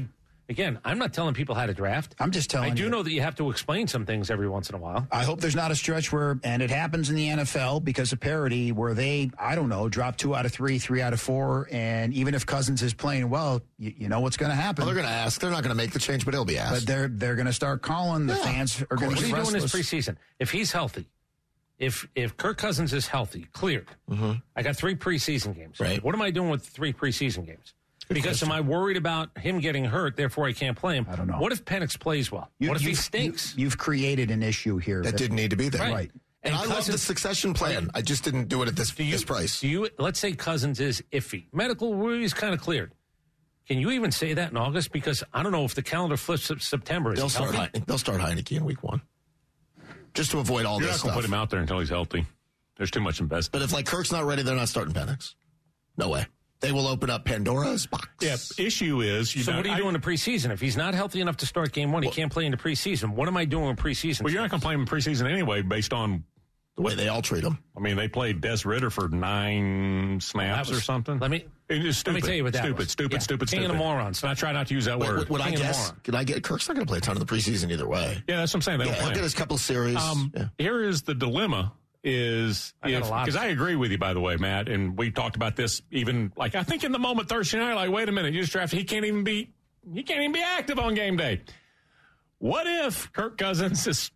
Again, I'm not telling people how to draft. I'm just telling you. I do know that you have to explain some things every once in a while. I hope there's not a stretch where, and it happens in the NFL because of parity, where they, I don't know, drop 2 out of 3, 3 out of 4, and even if Cousins is playing well, you know what's going to happen. Well, they're going to ask. They're not going to make the change, but it'll be asked. But they're going to start calling. The fans are going to get restless. What are you doing this preseason? If he's healthy, if Kirk Cousins is healthy, cleared, I got 3 preseason games. Right. What am I doing with 3 preseason games? Because am I worried about him getting hurt, therefore I can't play him? I don't know. What if Penix plays well? What if he stinks? You've created an issue here. That didn't need to be there. Right. And I love the succession plan. I just didn't do it at this price. Let's say Cousins is iffy. Medical, he's kind of cleared. Can you even say that in August? Because I don't know if the calendar flips September. They'll start Heineke in week 1. Just to avoid all You're this stuff. You're not going to put him out there until he's healthy. There's too much invested. But if, Kirk's not ready, they're not starting Penix. No way. They will open up Pandora's box. Yeah, issue is... So what are you doing in preseason? If he's not healthy enough to start game 1, he can't play in the preseason. What am I doing in preseason? Well, you're not going to play him in preseason anyway based on... the way they all treat him. I mean, they played Des Ridder for 9 snaps or something. Let me tell you what that was. Stupid. King of the morons. I try not to use that word. Would I guess? Kirk's not going to play a ton of the preseason either way. Yeah, that's what I'm saying. They don't play. He'll get his couple series. Here is the dilemma. Because I agree with you, by the way, Matt, and we talked about this even I think in the moment Thursday night, wait a minute, you just drafted, he can't even be active on game day. What if Kirk Cousins is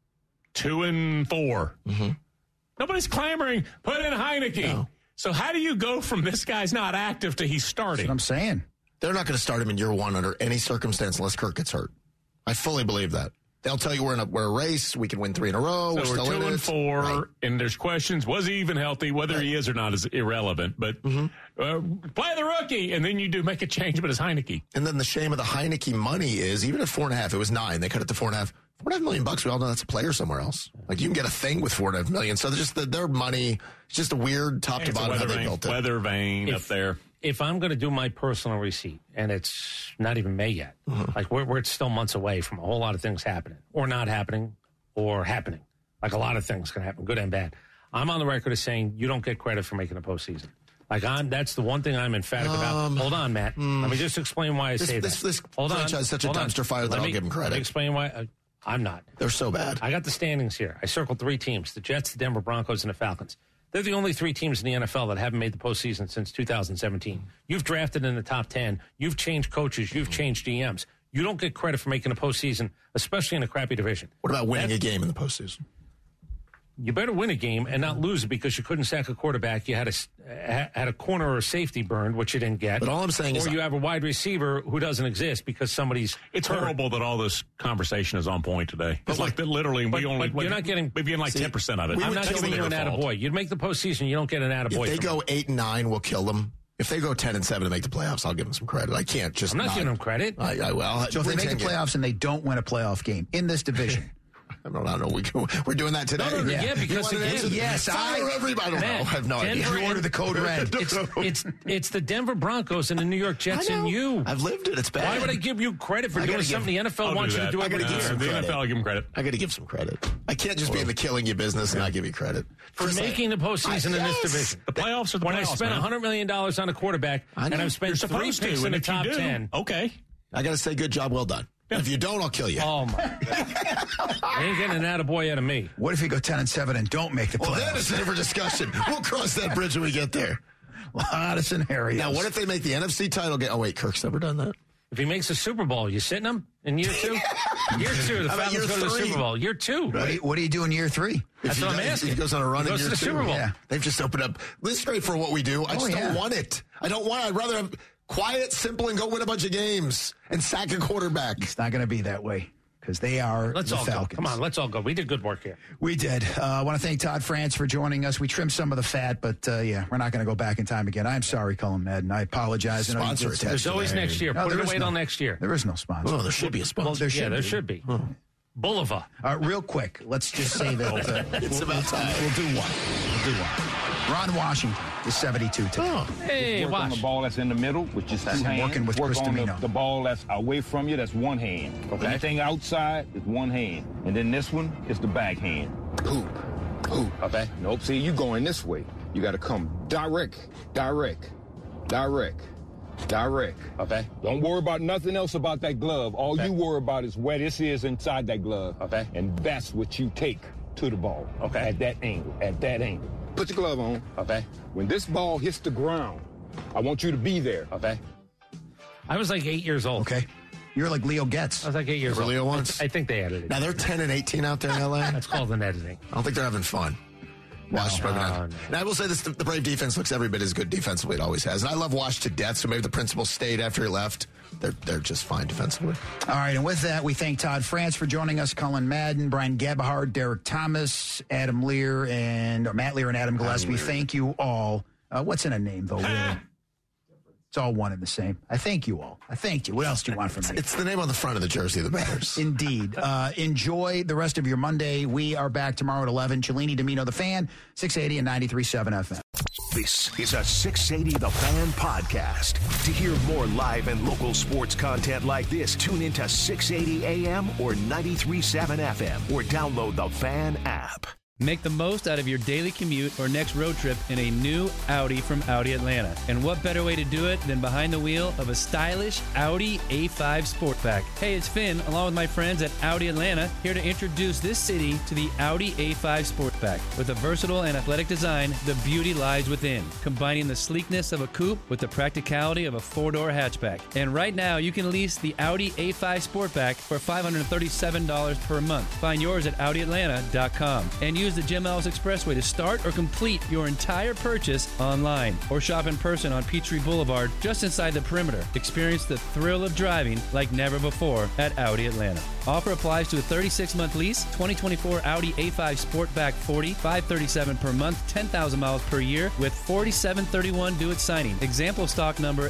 2-4? Mm-hmm. Nobody's clamoring, put in Heineke. No. So how do you go from this guy's not active to he's starting? That's what I'm saying. They're not going to start him in year 1 under any circumstance unless Kirk gets hurt. I fully believe that. They'll tell you we're a race. We can win 3 in a row. So we're still 2-4, right. And there's questions. Was he even healthy? Whether he is or not is irrelevant. But play the rookie, and then you do make a change, but it's Heineke. And then the shame of the Heineke money is even at 4.5, it was 9. They cut it to 4.5. $4.5 million. We all know that's a player somewhere else. You can get a thing with $4.5 million. So their money, it's just a weird top to bottom how they built it. Weather vane up there. If I'm going to do my personal receipt, and it's not even May yet, we're still months away from a whole lot of things happening, or not happening, or happening. A lot of things can happen, good and bad. I'm on the record as saying you don't get credit for making a postseason. That's the one thing I'm emphatic about. Hold on, Matt. Let me just explain why I say that. This franchise is such a dumpster fire that I'll give them credit. Let me explain why. I'm not. They're so bad. I got the standings here. I circled 3 teams: the Jets, the Denver Broncos, and the Falcons. They're the only 3 teams in the NFL that haven't made the postseason since 2017. You've drafted in the top 10. You've changed coaches. You've changed GMs. You don't get credit for making a postseason, especially in a crappy division. What about winning a game in the postseason? You better win a game and not lose it because you couldn't sack a quarterback. You had a corner or safety burned, which you didn't get. But all I'm saying is, you have a wide receiver who doesn't exist because somebody's. It's horrible that all this conversation is on point today. It's that literally we're not getting. We've getting 10% of it. I'm not giving you an attaboy. You'd make the postseason, you don't get an attaboy. If they go 8-9, we'll kill them. If they go 10-7 to make the playoffs, I'll give them some credit. I can't just. I'm not giving them credit. So if they make the playoffs and they don't win a playoff game in this division. I don't know. We're doing that today. Yeah, because again, yes, I don't know. I have no idea. You order the code red. It's the Denver Broncos and the New York Jets and you. I've lived it. It's bad. Why would I give you credit for doing something the NFL wants you to do every year? The NFL, I'll give them credit. I got to give some credit. I can't just be in the killing you business and not give you credit for making the postseason in this division. The playoffs are the playoffs. When I spent $100 million on a quarterback and I've spent 3 picks in the top 10. Okay, I got to say, good job, well done. If you don't, I'll kill you. Oh, my. I ain't getting an attaboy out of me. What if you go 10-7 and don't make the playoffs? Well, that is never discussion. We'll cross that bridge when we get there. A lot of scenarios. Now, what if they make the NFC title game? Oh, wait, Kirk's never done that. If he makes a Super Bowl, you sitting him in year 2? Year 2, the Falcons go to the Super Bowl. Year 2. Right? What do you do in year 3? That's what I'm asking. He goes on a run in year 2. To the Super Bowl. Yeah. They've just opened up. This is great for what we do. I just don't want it. I'd rather have quiet, simple, and go win a bunch of games and sack a quarterback. It's not going to be that way because they are the Falcons. Go. Come on, let's all go. We did good work here. We did. I want to thank Todd France for joining us. We trimmed some of the fat, but we're not going to go back in time again. I'm sorry, Cullen Madden. I apologize. Sponsor There's always next year. Put it away till next year. There is no sponsor. Oh, there should be a sponsor. Well, there should be. Oh. Boulevard. Real quick, let's just say that it's about time. We'll do one. Ron Washington is 72 today. Oh, hey, work on the ball that's in the middle, which is two hands. Working with work Chris on Domino. the ball that's away from you, that's one hand. Okay. Anything outside is one hand. And then this one is the back hand. Hoop. Okay? Nope. See, you going this way. You got to come direct. Direct. Okay. Don't worry about nothing else about that glove. All you worry about is where this is inside that glove. Okay. And that's what you take to the ball. Okay. At that angle. Put your glove on. Okay. When this ball hits the ground, I want you to be there. Okay. I was like 8 years old. Okay. You're like Leo Getz. I was like 8 years old. Leo once? I think they edited it. Now they're 10 and 18 out there in L.A. That's called an editing. I don't think they're having fun. Wash no. And I will say this, the Brave defense looks every bit as good defensively it always has. And I love Wash to death, so maybe the principal stayed after he left. They're just fine defensively. All right, and with that, we thank Todd France for joining us, Cullen Madden, Brian Gebhardt, Derek Thomas, Matt Lear, and Adam Gillespie. Thank you all. What's in a name, though, really? It's all one and the same. I thank you all. I thanked you. What else do you want from me? It's the name on the front of the jersey that matters. Indeed. Enjoy the rest of your Monday. We are back tomorrow at 11. Cellini, Domino, The Fan, 680 and 93.7 FM. This is a 680 The Fan podcast. To hear more live and local sports content like this, tune into 680 AM or 93.7 FM or download the Fan app. Make the most out of your daily commute or next road trip in a new Audi from Audi Atlanta. And what better way to do it than behind the wheel of a stylish Audi A5 Sportback. Hey, it's Finn, along with my friends at Audi Atlanta, here to introduce this city to the Audi A5 Sportback. With a versatile and athletic design, the beauty lies within, combining the sleekness of a coupe with the practicality of a four-door hatchback. And right now, you can lease the Audi A5 Sportback for $537 per month. Find yours at AudiAtlanta.com and use the Jim Ellis Expressway to start or complete your entire purchase online or shop in person on Peachtree Boulevard just inside the perimeter. Experience the thrill of driving like never before at Audi Atlanta. Offer applies to a 36-month lease, 2024 Audi A5 Sportback 40, $537 per month, 10,000 miles per year with $47.31 due at signing. Example stock number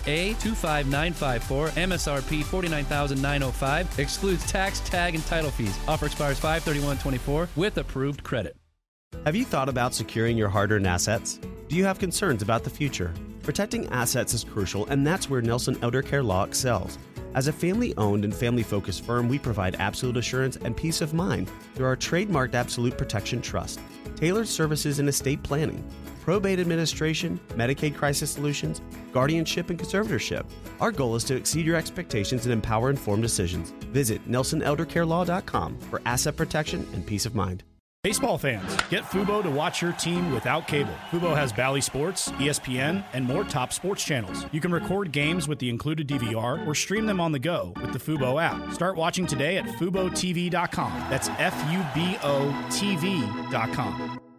A25954, MSRP $49,905, excludes tax, tag, and title fees. Offer expires 5/31/24 with approved credit. Have you thought about securing your hard-earned assets? Do you have concerns about the future? Protecting assets is crucial, and that's where Nelson Elder Care Law excels. As a family-owned and family-focused firm, we provide absolute assurance and peace of mind through our trademarked Absolute Protection Trust, tailored services in estate planning, probate administration, Medicaid crisis solutions, guardianship, and conservatorship. Our goal is to exceed your expectations and empower informed decisions. Visit NelsonElderCareLaw.com for asset protection and peace of mind. Baseball fans, get Fubo to watch your team without cable. Fubo has Bally Sports, ESPN, and more top sports channels. You can record games with the included DVR or stream them on the go with the Fubo app. Start watching today at FuboTV.com. That's FuboTV.com.